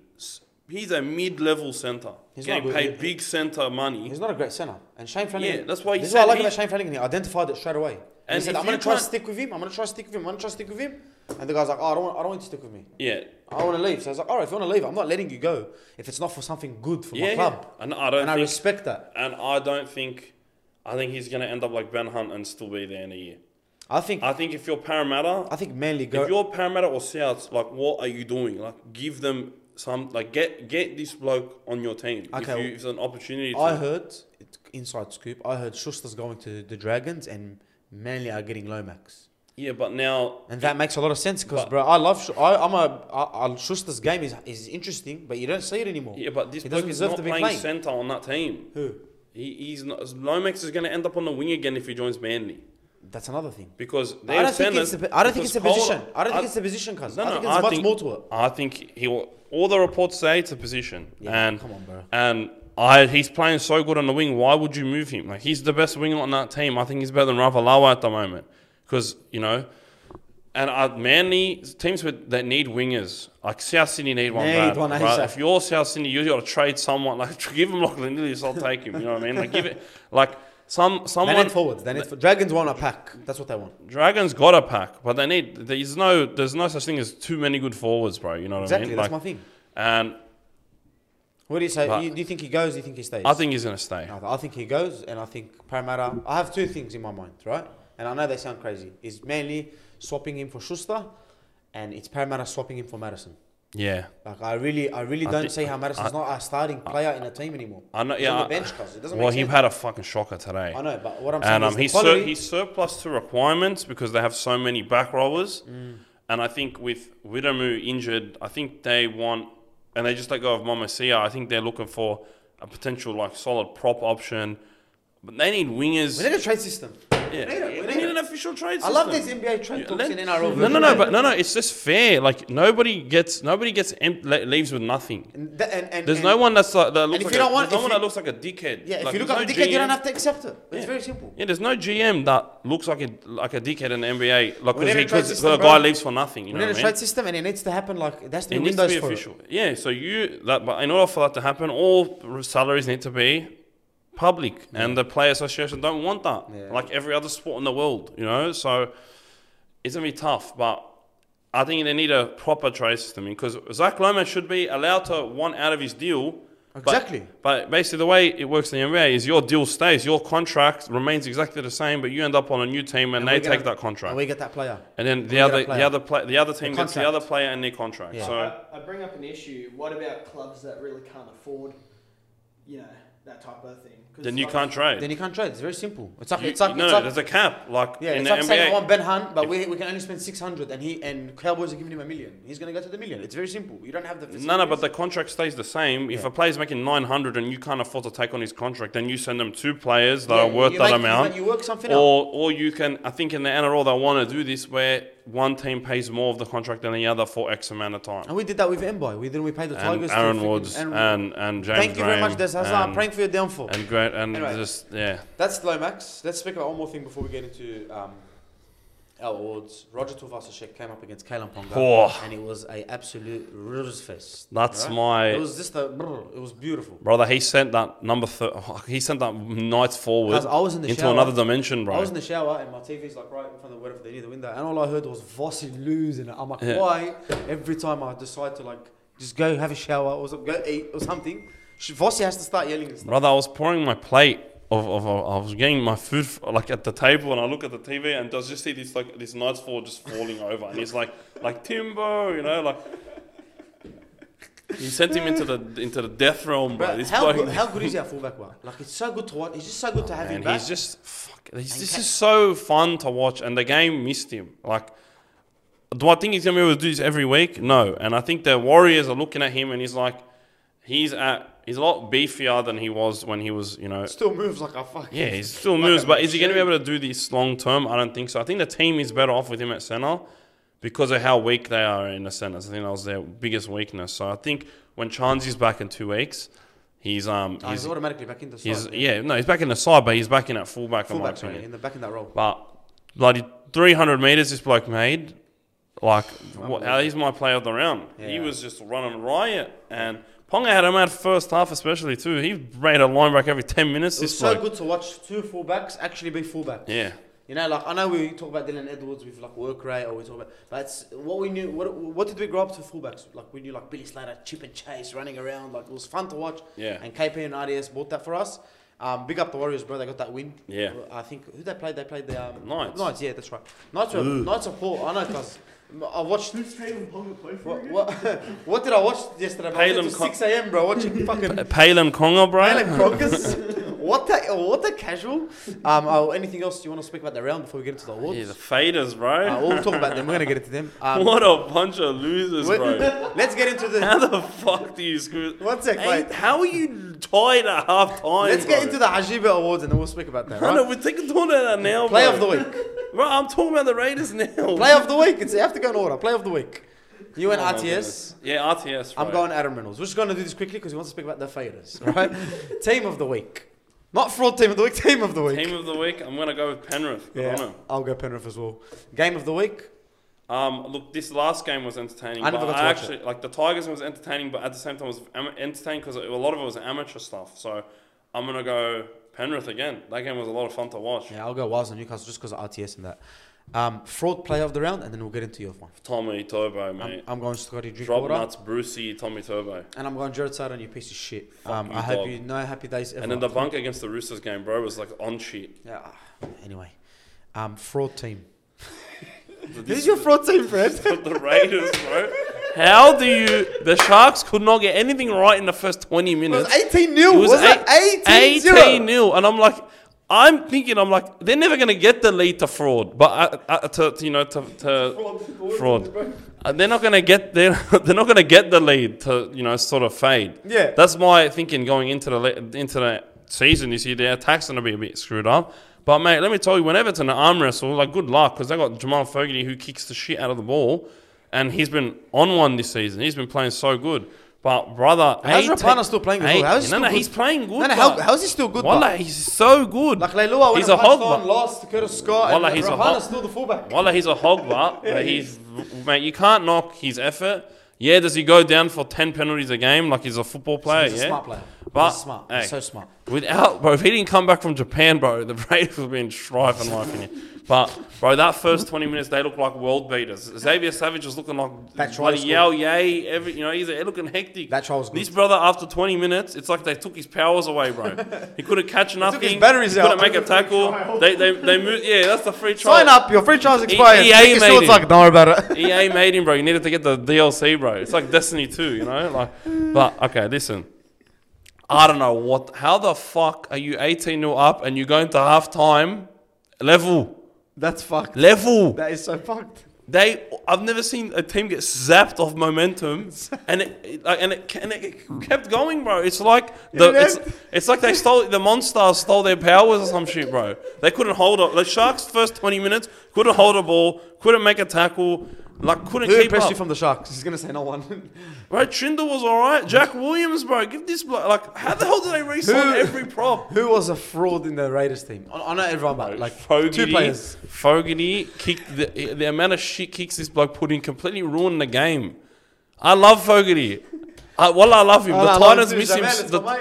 mid-level center. He's getting paid big center money. He's not a great center. And Shane Flanagan. Yeah, that's why this is what I like about Shane Flanagan. He identified it straight away. And he said, I'm going to try to stick with him. And the guy's like, oh, I don't want you to stick with me. Yeah. I want to leave. So I was like, all right, if you want to leave, I'm not letting you go if it's not for something good for my club. Yeah. And I respect that. And I think he's going to end up like Ben Hunt and still be there in a year. I think if you're Parramatta... I think Manly If you're Parramatta or Souths, like, what are you doing? Like, give them some... Like, get this bloke on your team. Okay. If it's an opportunity to... I heard, inside scoop, Schuster's going to the Dragons and Manly are getting Lomax. Yeah, but now And that makes a lot of sense because, But- bro, I love. Schuster's game is interesting, but you don't see it anymore. yeah, but this He bloke doesn't is deserve not to be playing playing. centre on that team. Who? He's not. Lomax is going to end up on the wing again if he joins Manly That's another thing. because I don't think it's the, I don't think it's the position. I don't think I- it's the position, cuz. No, I think no, it's I much think- more to it. I think he will. All the reports say it's a position, Yeah, and come on, bro. and he's playing so good on the wing. Why would you move him? Like he's the best winger on that team. I think he's better than Ravalawa at the moment because and Manly teams that need wingers like South Sydney need one. Need bad, one right? ASAP. If you're South Sydney, you got to trade someone. Like give him Lachlan Ilias, I'll take him. You know what I mean? Like give it like They someone. need forwards. They need Dragons want a pack. That's what they want. Dragons got a pack, but they need. There's no such thing as too many good forwards, bro. You know what Exactly. I mean? That's Like, my thing. and What do you say? But- Do you think he goes? Do you think he stays? I think he's gonna stay. I think he goes, and I think Parramatta. I have two things in my mind, right? And I know they sound crazy. Is Manly swapping him for Schuster, and it's Parramatta swapping him for Madison. Yeah, Like I really don't think- see how Madison's not a starting player in a team anymore. I know. He's Yeah, on the bench, cuz it doesn't well, make he sense. had a fucking shocker today. I know, but what I'm saying And is the he's quality. he's surplus to requirements because they have so many back rowers. And I think with Widamu injured, I think they want, and they just let go of Momosia. I think they're looking for a potential like solid prop option, but they need wingers. We need a trade system. Yeah, we they need need an official trade I system. love this NBA trade talks in NRL. No, it's just fair. Like nobody gets leaves with nothing. And There's no one that looks if like you don't want- there's no if one you- that looks like a dickhead. Yeah, if Like, you look there's at no the dickhead, you GM. don't have to accept it. It's Yeah. very simple. Yeah, there's no GM that looks like a dickhead in the NBA. Like We need a trade because system, the bro. guy leaves for nothing. You We know need what a I mean? trade system, and it needs to happen like that's the It needs to windows be for official. Yeah, so but in order for that to happen, all salaries need to be public, and the player association don't want that. Yeah. Like every other sport in the world, So it's gonna be tough, but I think they need a proper trade system because Zach Lomax should be allowed to want out of his deal. Exactly. But basically, the way it works in the NBA is your deal stays, your contract remains exactly the same, but you end up on a new team and they take that contract. And we get that player. And then get a player. the other team gets the contract. other player and their contract. Yeah. So I bring up an issue. What about clubs that really can't afford, that type of thing? 'Cause then you like- can't trade. Then you can't trade. It's very simple. It's like There's a cap. Like yeah, in it's the like saying I NBA. want Ben Hunt, but we can only spend 600, and Cowboys are giving him $1 million. He's gonna go to the $1 million. It's very simple. You don't have the facilities. No, but the contract stays the same. If a player's making 900 and you can't afford to take on his contract, then you send them 2 players that are worth that amount. You work something out. Or you can, I think in the NRL they want to do this where one team pays more of the contract than the other for X amount of time. And we did that with Mboy. We paid the And Tigers. Aaron to freaking- Woods and James Thank you very much, Graham Des Hazard. I'm and- praying for your downfall. And great, and Anyway. just, yeah. That's Lomax. Let's speak about one more thing before we get into our awards. Roger Tuivasa-Sheck came up against Kalen Ponga, Oh. and it was a absolute ruse fest. That's right? my... It was just it was beautiful. Brother, he sent that he sent that Knights forward Guys, I was in the into shower. another dimension, bro. I was in the shower and my TV's like right in front of whatever they near the window, and all I heard was Vossi losing it. I'm like, Yeah. why? Every time I decide to just go have a shower or go eat or something, Vossi has to start yelling and stuff. Brother, I was pouring my plate I was getting my food at the table, and I look at the TV and I just see this Knights forward just falling over, and he's like Timbo, he sent him into the death realm, bro. But how good is our fullback, bro? It's so good to watch. It's just so good to have him And back. he's just this is so fun to watch, and the game missed him. Do I think he's gonna be able to do this every week? No, and I think the Warriors are looking at him, and he's a lot beefier than he was when he was, Still moves like a fucking... Yeah, he still like moves, a but is he going to be machine. able to do this long term? I don't think so. I think the team is better off with him at centre because of how weak they are in the centres. I think that was their biggest weakness. So I think when Chanzi's back in 2 weeks, he's automatically back in the side. he's back in the side, but he's back in at fullback. Fullback, sorry, back in that role. But bloody 300 metres this bloke made. He's my player of the round. Yeah. He was just running riot, and Ponga had him out first half especially too. He made a line break every 10 minutes. It was so good to watch two fullbacks actually be fullbacks. Yeah. I know we talk about Dylan Edwards with work rate, or we talk about, but it's what we knew. What did we grow up to fullbacks? We knew Billy Slater, chip and chase, running around. It was fun to watch. Yeah. And KP and RDS bought that for us. Big up the Warriors, bro. They got that win. Yeah. I think who they played. They played the Knights. Knights. Yeah, that's right. Knights are poor. I know, cuz I watched. Who's Kalen Ponga play for again? What did I watch yesterday? I was Palin up to 6 a.m. bro, watching fucking Palin Conga, bro. Palin Crockers. What the casual? Anything else you want to speak about the round before we get into the awards? Yeah, the faders, bro. We'll talk about them. We're gonna get into them. What a bunch of losers, bro. Let's get into the. How the fuck do you screw? One sec, wait. How are you tied at half time? Let's get into the Hajiba Awards and then we'll speak about that. I know, Right? we're talking about that now, Play bro. of the week. Bro, I'm talking about the Raiders now. Play of the week. You have to go in order. Play of the week. You went Oh, my RTS. goodness. Yeah, RTS. I'm bro. going Adam Reynolds. We're just going to do this quickly because we want to speak about the faders. Right? Team of the week. Not fraud team of the week. Team of the week. Team of the week. I'm gonna go with Penrith. Good on 'em. I'll go Penrith as well. Game of the week. Look, this last game was entertaining. I never but got to watch actually like the Tigers was entertaining, but at the same time it was entertaining because a lot of it was amateur stuff. So I'm gonna go Penrith again. That game was a lot of fun to watch. Yeah, I'll go Wales and Newcastle just because of RTS and that. Fraud player of the round, and then we'll get into your one. Tommy Turbo, mate. I'm going Scotty Drop Drinkwater, nuts, Brucey, Tommy Turbo. and I'm going Jared Sardan, you piece of shit. Fuck you, I hope dog. you know happy days ever. And then the bunk against the Roosters game, bro, was like on shit. Yeah. Anyway, fraud team. This is your fraud team, Fred. The Raiders, bro. How do you? The Sharks could not get anything right in the first 20 It minutes. was 18-0. Was that 18-0? 18-0, and I'm thinking, they're never gonna get the lead to fraud, but to fraud. They're not gonna get the lead to sort of fade. Yeah. That's my thinking going into the season this year. Their attack's gonna be a bit screwed up. But mate, let me tell you, when Everton arm wrestle, like good luck because they got Jamal Fogarty who kicks the shit out of the ball, and he's been on one this season. He's been playing so good. But brother, How's Rapana still playing good? How is he still good? he's playing good. No, how is he still good? Wallah, he's so good. Like Leilua, He's a hog. lost to Curtis Scott. Wallah, and he's a Rapana's hog. still the fullback. Wallah, he's a hog, but mate, you can't knock his effort. Yeah, does he go down for 10 penalties a game like he's a football player? He's a smart player. But He's smart. hey, He's so smart. bro, if he didn't come back from Japan, bro, the Raiders would be in strife in my opinion. But bro, that first 20 minutes they look like world beaters. Xavier Savage was looking like That try bloody was yell yay. He's looking hectic. That try was good. This brother, after 20 minutes, it's like they took his powers away, bro. He couldn't catch nothing. his batteries couldn't out. make a tackle. They moved. Yeah, that's the free trial. Sign up. Your free trial's expired. EA Make your made swords him. like, don't worry about it. EA made him, bro. You needed to get the DLC, bro. It's like Destiny 2, But okay, listen. I don't know how the fuck are you 18-0 up and you go into halftime level? That's fucked. Level. That is so fucked. I've never seen a team get zapped of momentum, and it kept going, bro. It's like it's like the Monsters stole their powers or some shit, bro. They couldn't hold it. The Sharks first 20 minutes couldn't hold a ball, couldn't make a tackle, couldn't Who keep impressed up. you from the Sharks? He's going to say no one. Right, Trinder was alright. Jack Williams, bro, give this how the hell did they re-sign every prop? Who was a fraud in the Raiders team? I know everyone, but Fogarty, two players. Fogarty kicked the amount of shit kicks this bloke put in completely ruined the game. I love Fogarty. I love him. The Titans miss him.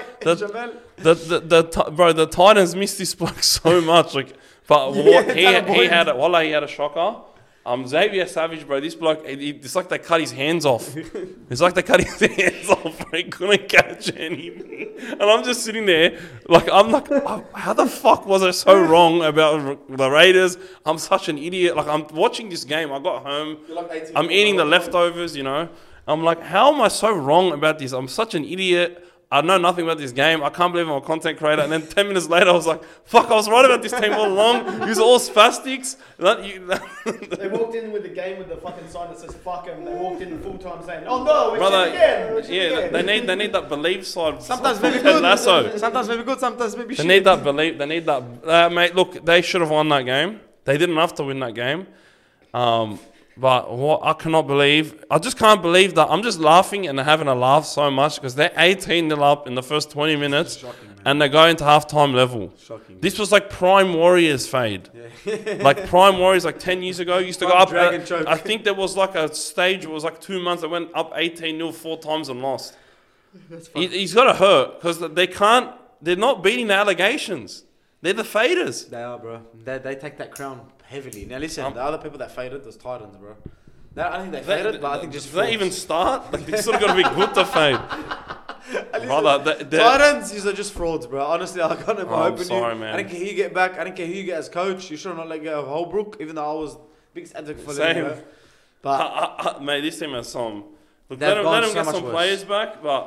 The Titans miss this bloke so much. He had a shocker. Xavier Savage, bro, this bloke, it's like they cut his hands off. It's like they cut his hands off, bro. He couldn't catch anything. And I'm just sitting there, how the fuck was I so wrong about the Raiders? I'm such an idiot. I'm watching this game. I got home. I'm eating the leftovers, I'm like, how am I so wrong about this? I'm such an idiot. I know nothing about this game. I can't believe I'm a content creator. And then 10 minutes later, I was like, fuck, I was right about this team all along. You're all spastics. They walked in with the game with the fucking sign that says fuck them. They walked in full time saying, oh no, we're Brother, again. they need that believe side. Sometimes maybe Ted good. Lasso. Sometimes maybe good. Sometimes maybe shit. They need that belief. They need that. Mate, look, they should have won that game. They didn't have to win that game. But what I cannot believe, I just can't believe that. I'm just laughing and having a laugh so much because they're 18-0 up in the first 20 minutes shocking, and they go into halftime level. Shocking. This was like Prime Warriors fade. Like Prime Warriors 10 years ago used to go up. Dragon choke. I think there was a stage, it was 2 months, they went up 18-0 4 times and lost. He's got to hurt because they're not beating the allegations. They're the faders. They are, bro. They take that crown heavily. Now listen, the other people that faded was Titans, bro. I think they faded, but I think just do they even start? They sort of got to be good to fade. Brother, Titans, these are just frauds, bro. Honestly, I can't even open sorry, you. man. I didn't care who you get back. I didn't care who you get as coach. You should not let go of Holbrook, even though I was biggest advocate for Same. them. But mate, this team has some. Look, They've let gone them so get much some worse. players back, but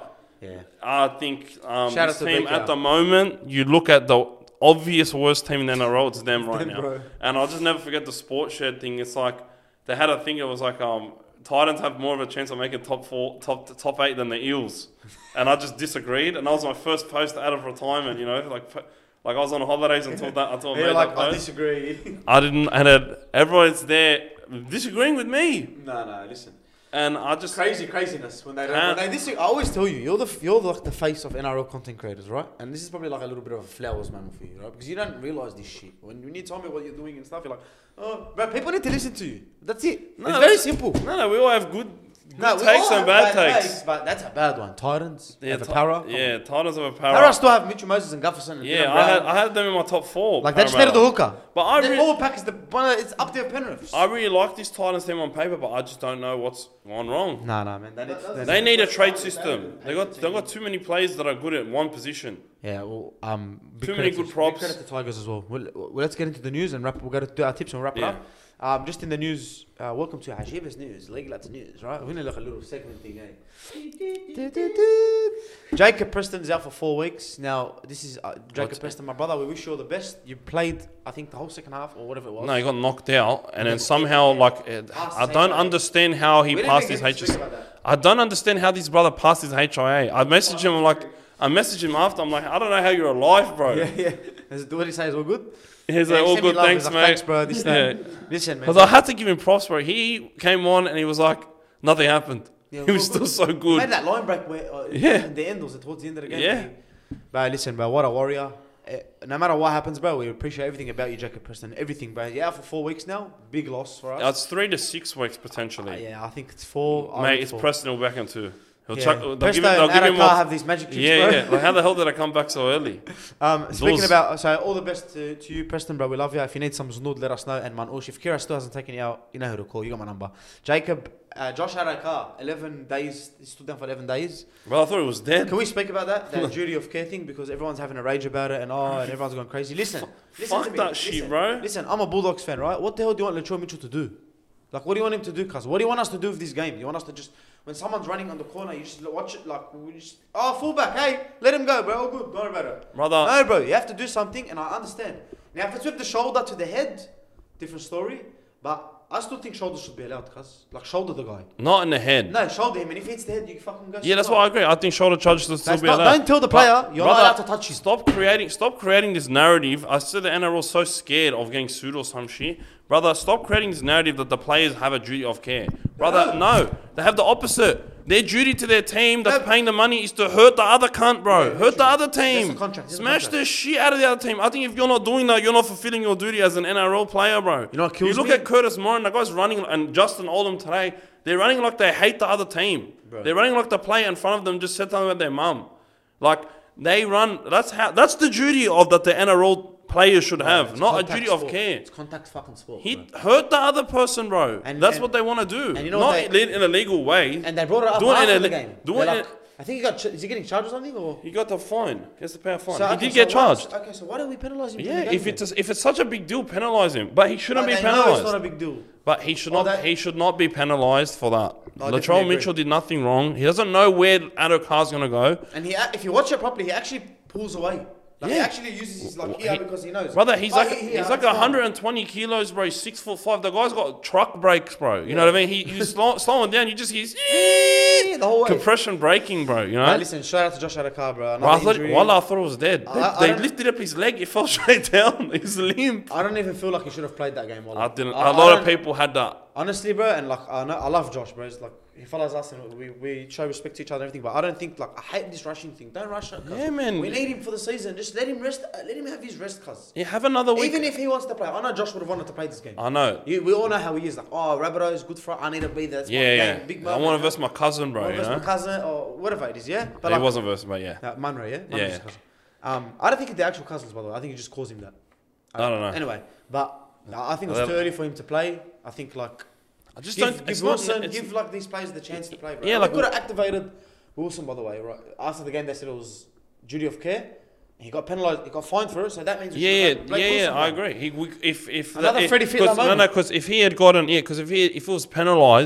Yeah. I think Shout out this to team Baker. at the moment, you look at the obvious worst team in the NRL, it's them right them, now. bro. And I'll just never forget the sports shed thing. It's like they had a thing. It was like Titans have more of a chance of making top 8 than the Eels, and I just disagreed. And that was my first post out of retirement. You know, like I was on holidays until I made You're like, that I post. disagree. I didn't, and everyone's there disagreeing with me, No, listen. and I just Craziness when they don't. Can't- When they disagree, I always tell you, you're like the face of NRL content creators, right? And this is probably like a little bit of a flowers moment for you, right? Because you don't realize this shit. When you tell me what you're doing and stuff, you're like, oh, bro, people need to listen to you. That's it. No, it's very that's- simple. no, we all have good We takes all and have bad takes. but that's a bad one. Titans, Yeah, the Para. Yeah, Titans have a power. Para still have Mitchell Moses and Gufferson. And Yeah, Dylan Brown. I had them in my top 4. Like they just needed the hooker. But I The really, forward pack is the one. It's up there, Penrith. I really like this Titans team on paper, but I just don't know what's gone wrong. No, man. They need a trade system. They got too many players that are good at one position. Yeah, well, big Too many credit good to- props. Big credit to Tigers as well. Let's get into the news and wrap. We'll go to do our tips and wrap it Yeah. up. Just in the news, welcome to Hashiba's News, League Lads News, right? We're gonna look a little segment thing, eh? Jacob Preston's out for 4 weeks. Now, this is Jacob What's- Preston, my brother. We wish you all the best. You played, I think, the whole second half or whatever it was. No, he got knocked out, and then somehow, I don't understand how he We didn't passed even his get to speak HIA. about that. I don't understand how this brother passed his HIA. I messaged him, I messaged him after, I'm like, I don't know how you're alive, bro. Yeah. What did he say? Is all good? He's Yeah, like, he all sent me good, love. thanks, He's like, mate. Thanks, bro. This, that. Listen, man. Because I had to give him props, bro. He came on and he was like, nothing happened. Yeah, He was well, still so He made good. that line break where Yeah. in the end, was it towards the end of the game? Yeah. But listen, bro, what a warrior. No matter what happens, bro, we appreciate everything about you, Jacob Preston. Everything, bro. Yeah, for 4 weeks now. Big loss for us. It's 3 to 6 weeks potentially. Yeah, I think it's 4. Mate, it's Preston will back him too. He'll Yeah. chuck, they'll Presto give him, they'll and give him Adokar more. have these magic tricks, Yeah, bro. yeah. Like, how the hell did I come back so early? Speaking Those- about, so all the best to you, Preston, bro. We love you. If you need some znud, let us know. And Manoush, if Kira still hasn't taken you out, you know who to call. You got my number. Jacob, Josh Adokar, 11 days. He stood down for 11 days. Well, I thought it was dead. Can we speak about that? That duty of care thing? Because everyone's having a rage about it and everyone's going crazy. Listen Fuck to me. that shit, bro. Listen, I'm a Bulldogs fan, right? What the hell do you want Latrell Mitchell to do? Like, what do you want him to do, cuz? What do you want us to do with this game? You want us to just, when someone's running on the corner, you just watch it like, we just, fullback, hey, let him go, bro, all good, don't worry about it. Brother, No, bro, you have to do something, and I understand. Now, if it's with the shoulder to the head, different story, but I still think shoulders should be allowed, cuz. Like, shoulder the guy. not in the head. No, shoulder him, and if he hits the head, you fucking go. Yeah, that's why I agree. I think shoulder charges should still That's be not, allowed. don't tell the But, player, you're not brother, allowed to touch him. Stop creating this narrative. I see the NRL so scared of getting sued or some shit. Brother, stop creating this narrative that the players have a duty of care. Brother, no. They have the opposite. Their duty to their team that's No. paying the money is to hurt the other cunt, bro. Yeah, hurt the other team. That's the contract. That's the Smash contract. the shit out of the other team. I think if you're not doing that, you're not fulfilling your duty as an NRL player, bro. You know what kills You look me? at Curtis Moran, the guy's running, and Justin Oldham today, they're running like they hate the other team. Bro. They're running like the player in front of them just said something about their mum. Like, they run, that's the duty of that the NRL players should have, It's not a contact duty of sport. care. It's contact fucking sport. He bro. hurt the other person, bro. And- That's and- what they want to do. and you know not what in a legal way. And they brought it up Do it in after a the le- game. do They're it in like, I think he got. Is he getting charged or something? Or He got the fine. He has to pay a fine. So, He okay, did so get why- charged. Okay, so why don't we penalise him? Yeah, if it's such a big deal, penalise him. But he shouldn't be It's penalised. not a big deal. But he should Oh, not. that- He should not be penalised for that. I definitely Latrell agree. Mitchell did nothing wrong. He doesn't know where Adokar's going to go. And if you watch it properly, he actually pulls away. Like he Yeah. actually uses his like He- here because he knows. Brother, he's Oh, like here, he's like it's fine. 120 kilos, bro. He's 6'5". The guy's got truck brakes, bro. You know what I mean? He's slowing down. You just hears Yeah, the whole way. compression braking, bro. You know? Nah, listen, shout out to Josh Adokar, bro. Bro, I Another thought, injury. I thought it was dead. I They don't- lifted up his leg. It fell straight down. He's limp. I don't even feel like he should have played that game. Wallah. I didn't. I A lot of don't- people had that. Honestly, bro, and like I love Josh, bro. It's like he follows us and we show respect to each other and everything. But I don't think like I hate this rushing thing. Don't rush it. Cuz. Yeah, man. We need him for the season. Just let him rest. Let him have his rest, cuz. Yeah, have another week. Even if he wants to play, I know Josh would have wanted to play this game. I know. We all know how he is. Like, oh, Rabbitoh is good for. I need to be there. That's my Yeah. game. Big I moment. want to verse my cousin, bro. You versus know. my cousin or whatever it is. Yeah, but He like, wasn't verse, but yeah. Munro, yeah. Munro's Yeah. his cousin. I don't think it's the actual cousins, by the way. I think he just calls him that. I don't know. Anyway, but I think it's Well, too early for him to play. I think like. I just Give, don't. give It's not. Wilson, It's, give like these players the chance to play, bro. Yeah, And like- we could have activated Wilson, by the way, right? After the game, they said it was duty of care. He got penalised. He got fined for it, so that means we should yeah, have played Wilson, I bro. agree. If Another if, Freddie Fittler cause, no, moment. because if he had gotten, because if it was penalised,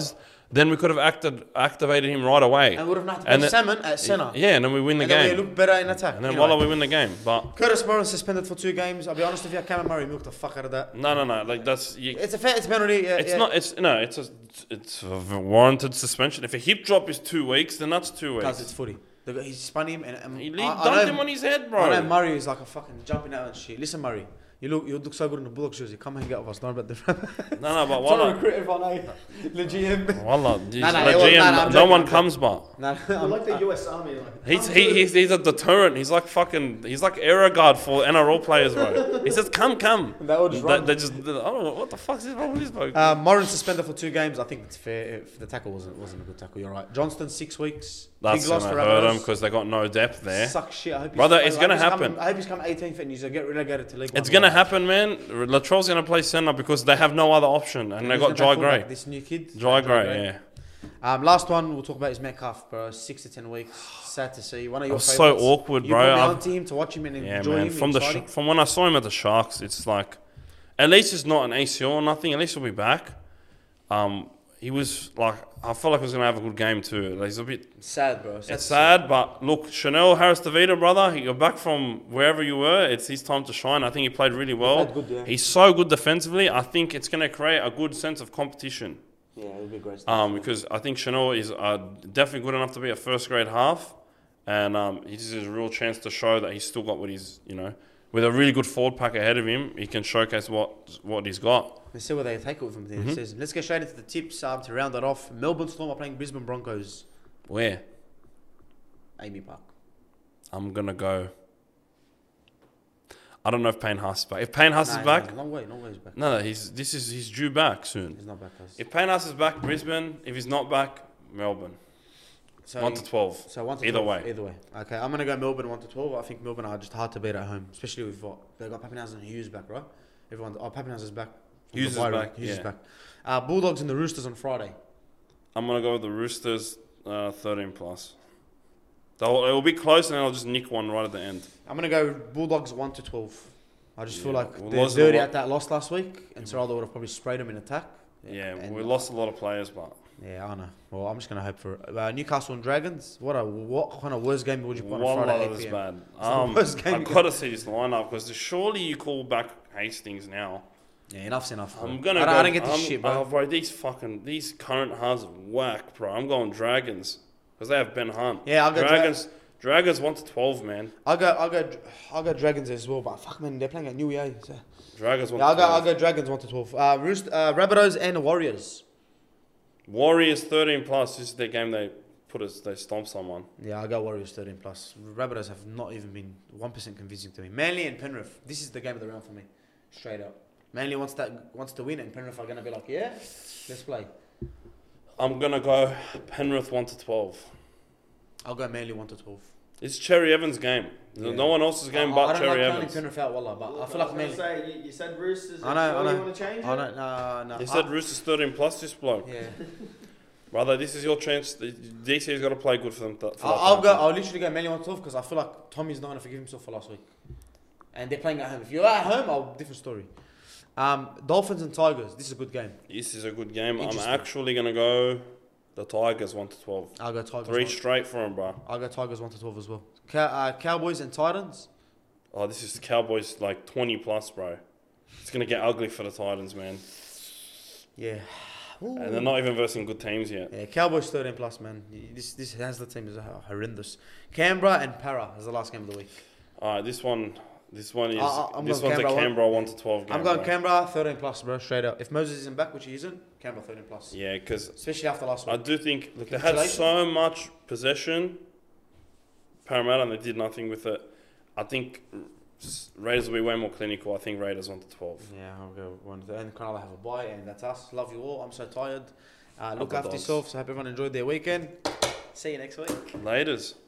then we could have activated him right away. And would have not And played then- Salmon at centre. Yeah, and then we win the And then we game. look better in attack. And then Anyway. voila, we win the game. But Curtis Moran suspended for 2 games. I'll be honest with you, Cameron Murray milked the fuck out of that. no. Like that's It's a penalty. Yeah, it's yeah. not. It's a warranted suspension. If a hip drop is 2 weeks, then that's 2 weeks. Because it's footy. He spun him and He I dunked know- him on his head, I know bro. Murray is like a fucking jumping out and shit. Listen, Murray, you look so good in the Bulldogs jersey. Come hang out with us. Don't about the. No, but Trying to voila, recruit everyone, eh? The GM. voila. No, The it was- GM, I'm no joking, one I'm comes, but. No, We're like the US Army. Like, He's a deterrent. He's like air guard for NRL players, bro. He says, come. They all just run. They just, I don't know, what the fuck is wrong with this bloke? Moran suspended for 2 games. I think it's fair. If the tackle wasn't a good tackle, you're right. Johnston 6 weeks. That's Big loss going for to hurt Rabbitohs. them because they got no depth there. Suck shit. I hope Brother, he's- it's I hope gonna he's happen. I hope he's come 18th and he's get relegated to League One. It's going to happen, man. Latrell's going to play centre because they have no other option. And they Who's got gonna Jai play fullback? Gray. This new kid. Dry Gray, yeah. Last one we'll talk about is Metcalf, bro. 6 to 10 weeks. Sad to see. One of It your was favourites. so awkward, You bro. put me I've- on to him to watch him and Yeah, enjoy man. him. From exciting. from when I saw him at the Sharks, it's like, at least it's not an ACL or nothing. At least he'll be back. He was like, I felt like he was gonna have a good game too. Like, he's a bit. Sad, bro. It's sad, but look, Chanel Harris Davida, brother, you're back from wherever you were. It's his time to shine. I think he played really well. played good, yeah. He's so good defensively. I think it's gonna create a good sense of competition. Yeah, it'll be great. Because I think Chanel is definitely good enough to be a first grade half, and this is a real chance to show that he's still got what he's, with a really good forward pack ahead of him, he can showcase what he's got. Let's see where they take it with him at the end of the season. Let's get straight into the tips to round that off. Melbourne Storm are playing Brisbane Broncos. Where? Amy Park. I'm gonna go. I don't know if Payne Haas is back. If Payne Haas is back, Long way he's back. no, he's due back soon. He's not back. Guys. If Payne Haas is back, Brisbane. If he's not back, Melbourne. So 1 to 12. So 1 to Either 12, way. Either way. Okay, I'm gonna go Melbourne 1 to 12. I think Melbourne are just hard to beat at home, especially with what they got. Pappenhausen and Hughes back, right? Pappenhausen is back. Hughes is back, Hughes is yeah. back. Bulldogs and the Roosters on Friday. I'm gonna go with the Roosters, 13 plus. It'll be close, and then I'll just nick one right at the end. I'm gonna go Bulldogs 1 to 12. I just feel Yeah, like we they're lost a dirty lot. at that loss last week, and Serraldo would have probably sprayed them in attack. Yeah, And- we lost a lot of players, but Yeah, I know. Well, I'm just gonna hope for it. Newcastle and Dragons. What kind of worst game would you put on Wallah, Friday that at 8 was p.m.? bad. the worst game I you gotta see this lineup because surely you call back Hastings now. Yeah, enough's enough. Bro. I'm gonna. I don't get this shit, bro. Bro, these current halves are whack, bro. I'm going Dragons because they have Ben Hunt. Yeah, I'll go Dragons 1 to 12, man. I'll go Dragons as well, but fuck man, they're playing at New EA. So. Dragons 1 Yeah, to 12. I'll go Dragons 1 to 12. Rabbitohs and Warriors. Warriors 13 plus. This is their game. They stomp someone. Yeah, I'll go Warriors 13 plus. Rabbitohs have not even been 1% convincing to me. Manly and Penrith. This is the game of the round for me, straight up. Manly wants to win, and Penrith are gonna be like, yeah, let's play. I'm gonna go Penrith 1 to 12. I'll go Manly 1 to 12. It's Cherry Evans' game. Yeah. No one else's game I but don't Cherry like counting Evans. Penrith out, wallah, but I feel like Manly. Say, you said Roosters. I know. You want to change it? I don't. No. You said Roosters 13 plus. This bloke, Yeah. brother. This is your chance. DC's got to play good for them. I'll literally go Manly 1 to 12 because I feel like Tommy's not gonna forgive himself for last week, and they're playing at home. If you're at home, different story. Dolphins and Tigers. This is a good game. This is a good game. I'm Interesting. actually gonna go the Tigers 1 to 12. I'll go Tigers. 3 straight for him, bro. I'll go Tigers 1 to 12 as well. Cowboys and Titans. Oh, this is Cowboys like 20 plus, bro. It's gonna get ugly for the Titans, man. Yeah. And they're not even versing good teams yet. Yeah, Cowboys 13 plus, man. This has the team is horrendous. Canberra and Para is the last game of the week. All right, this one is I'm this going one's a Canberra Canberra 1 to 12 game. I'm going bro. Canberra 13 plus, bro, straight up. If Moses isn't back, which he isn't, Canberra 13 plus. Yeah, because Especially after last I week. do think look, they had so much possession, Parramatta, and they did nothing with it. I think Raiders will be way more clinical. I think Raiders 1 to 12. Yeah, I'll go 1 to and Cronulla have a bye, and that's us. Love you all. I'm so tired. Look Uncle after Dogs. yourselves. I hope everyone enjoyed their weekend. See you next week. Laters.